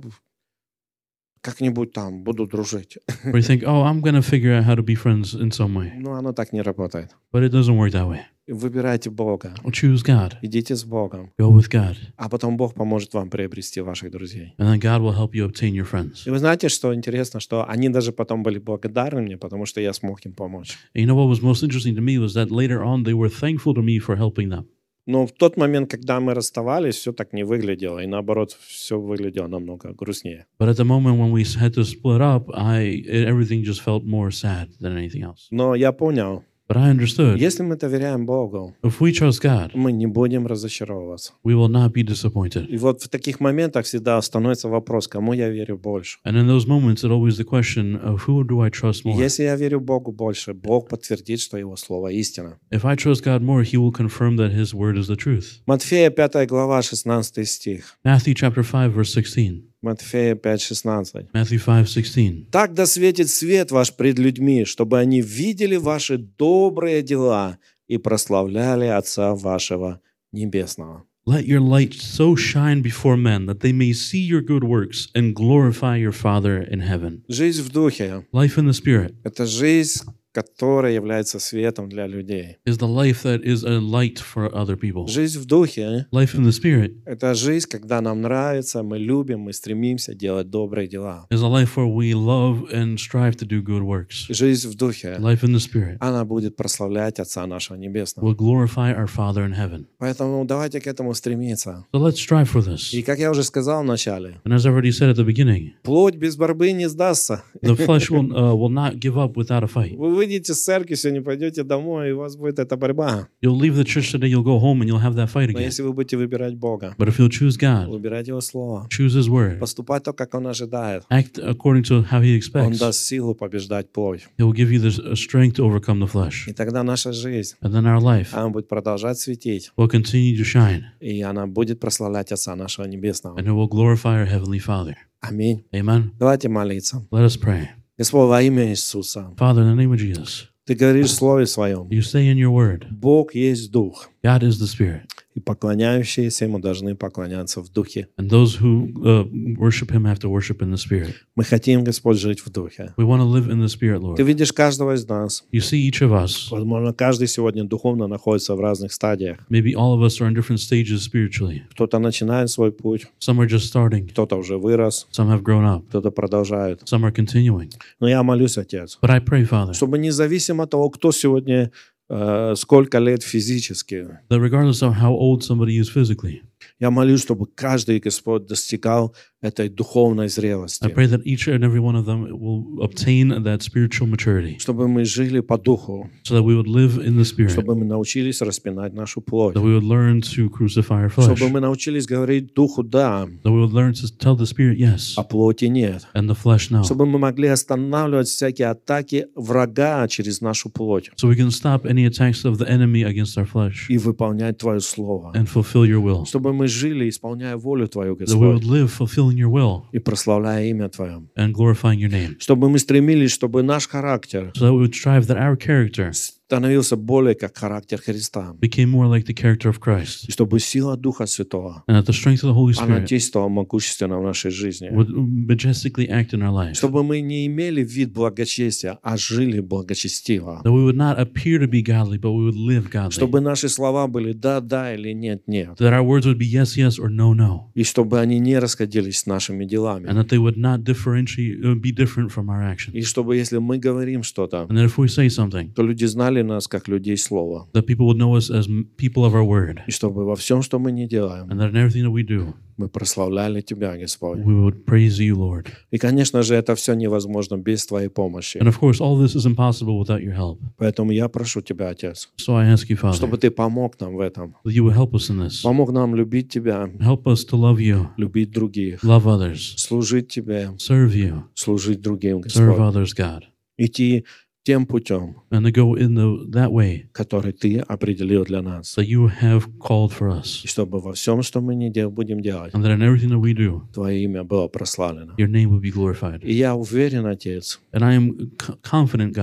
как-нибудь там буду дружить. where you think, oh, I'm going to figure out how to be friends in some way. Но оно так не работает. But it doesn't work that way. Выбирайте Бога, Choose God. идите с Богом, Go with God. а потом Бог поможет вам приобрести ваших друзей. And then God will help you obtain your friends. И вы знаете, что интересно, что они даже потом были благодарны мне, потому что я смог им помочь. And you know what was most interesting to me was that later on they were thankful to me for helping them. Но в тот момент, когда мы расставались, все так не выглядело, и наоборот, все выглядело намного грустнее. But at the moment when we had to split up, everything just felt more sad than anything else. Но я понял, But I understood, если мы доверяем Богу, if we trust God, мы не будем разочаровываться. we will not be disappointed. И вот в таких моментах всегда становится вопрос, кому я верю больше. And in those moments, it always the question of who do I trust more? Если я верю Богу больше, Бог подтвердит, что Его Слово истина. If I trust God more, He will confirm that His word is the truth. Матфея 5 глава, 16 стих. Matthew chapter 5, verse 16. Матфея 5, 16. Matthew 5:16. «Так да светит свет ваш пред людьми, чтобы они видели ваши добрые дела и прославляли Отца вашего Небесного». Let your light so shine before men that they may see your good works and glorify your Father in heaven. Жизнь в Духе Life in the Spirit – это жизнь, которая является светом для людей. is the life that is a light for other people. Жизнь в Духе Life in the Spirit – это жизнь, когда нам нравится, мы любим, мы стремимся делать добрые дела. is a life where we love and strive to do good works. Жизнь в Духе, Life in the Spirit она будет прославлять Отца нашего Небесного. will glorify our Father in heaven. Поэтому давайте к этому стремиться. So let's strive for this. И как я уже сказал в начале, And as I already said at the beginning, плоть без борьбы не сдастся. the flesh will not give up without a fight. Вы выйдете с церкви, сегодня пойдете домой, и у вас будет эта борьба. You'll leave the church today, you'll go home, and you'll have that fight Но again. если вы будете выбирать Бога, But if you'll choose God, выбирать Его Слово, choose His word, поступать так, как Он ожидает, act according to how He Он expects, даст силу побеждать плоть. He will give you the strength to overcome the flesh. И тогда наша жизнь, And then our life она будет продолжать светить, will continue to shine, и она будет прославлять Отца нашего Небесного. and it will glorify our Heavenly Father. Аминь. Amen. Давайте молиться. Let us pray. Господь, во имя Иисуса, Father, in the name of Jesus, Ты говоришь в Слове Своем, you say in your word, Бог есть Дух, God is the Spirit, и поклоняющиеся Ему должны поклоняться в Духе. and those who worship Him have to worship in the Spirit. Мы хотим, Господь, жить в Духе. We want to live in the Spirit, Ты Lord. видишь каждого из нас. You see each of us. Возможно, каждый сегодня духовно находится в разных стадиях. Maybe all of us are in different stages spiritually. Кто-то начинает свой путь, Some are just starting, кто-то уже вырос, some have grown up, кто-то продолжает. some are continuing. Но я молюсь, Отец, But I pray, Father, чтобы независимо от того, кто сегодня, сколько лет физически, that regardless of how old somebody is physically, я молюсь, чтобы каждый, Господь, достигал этой духовной I зрелости. pray that each and every one of them will obtain that spiritual maturity, Чтобы мы жили по духу, so that we would live in the Spirit, чтобы мы научились распинать нашу плоть, that we would learn to crucify our flesh, чтобы мы научились говорить духу «да», that we would learn to tell the Spirit yes а плоти «нет». and the flesh no, Чтобы мы могли останавливать всякие атаки врага через нашу плоть so we can stop any attacks of the enemy against our flesh и выполнять Твое Слово. and fulfill your will, Чтобы мы жили, исполняя волю Твою, that we would Господь, live fulfilling your will и прославляя имя Твое. and glorifying your name, Чтобы мы стремились, чтобы наш характер so that we would strive that our character становился более как характер Христа. became more like the character of Christ, И чтобы сила Духа Святого, and that the strength of the Holy она Spirit действовала могущественно в нашей жизни. would majestically act in our life, Чтобы мы не имели вид благочестия, а жили благочестиво. that we would not appear to be godly, but we would live godly, Чтобы наши слова были «да, да» или «нет, нет». that our words would be yes, yes, or no, no, И чтобы они не расходились с нашими делами. and that they would not differentiate, be different from our actions, И чтобы, если мы говорим что-то, and that if we say something, то люди знали нас как людей слова. that people would know us as people of our word, И чтобы во всем, что мы не делаем, and that in everything that we do, мы прославляли Тебя, Господь. we would praise you, Lord. И, конечно же, это все невозможно без Твоей помощи. And of course, all this is impossible without your help. Поэтому я прошу Тебя, Отец, So I ask you, Father, чтобы Ты помог нам в этом. that you would help us in this. Помог нам любить Тебя, Help us to love you, любить других, love others, служить Тебе, serve you, служить другим, serve Господь. others, God, Идти тем путем, and to go in that way который Ты определил для нас. that you have called for us, И чтобы во всем, что мы не будем делать, and that in everything that we do, Твое имя было прославлено. your name would be glorified. И я уверен, Отец, And I am confident, God,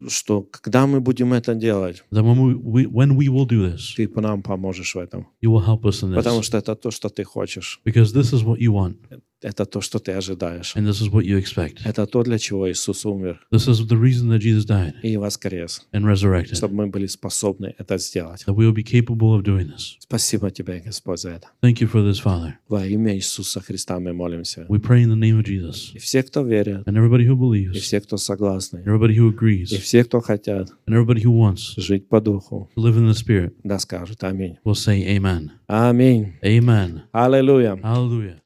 что когда мы будем это делать, that when we will do this, ты нам поможешь в этом. you will help us in Потому this, что это то, что ты хочешь. because this is what you want, Это то, что ты ожидаешь. and this is what you expect. Это то, для чего Иисус умер This is the reason that Jesus died и воскрес, and resurrected, чтобы мы были способны это сделать. that we will be capable of doing this. Спасибо тебе, Господь, за это. Thank you for this, Father. Во имя Иисуса Христа мы молимся. We pray in the name of Jesus, И все, кто верит, and everybody who и believes, все, кто согласны, and everybody who и agrees, все, кто хотят and everybody who wants жить по духу, to live in the Spirit да скажут аминь. will say amen. Аминь. Amen. Аллилуйя. Hallelujah.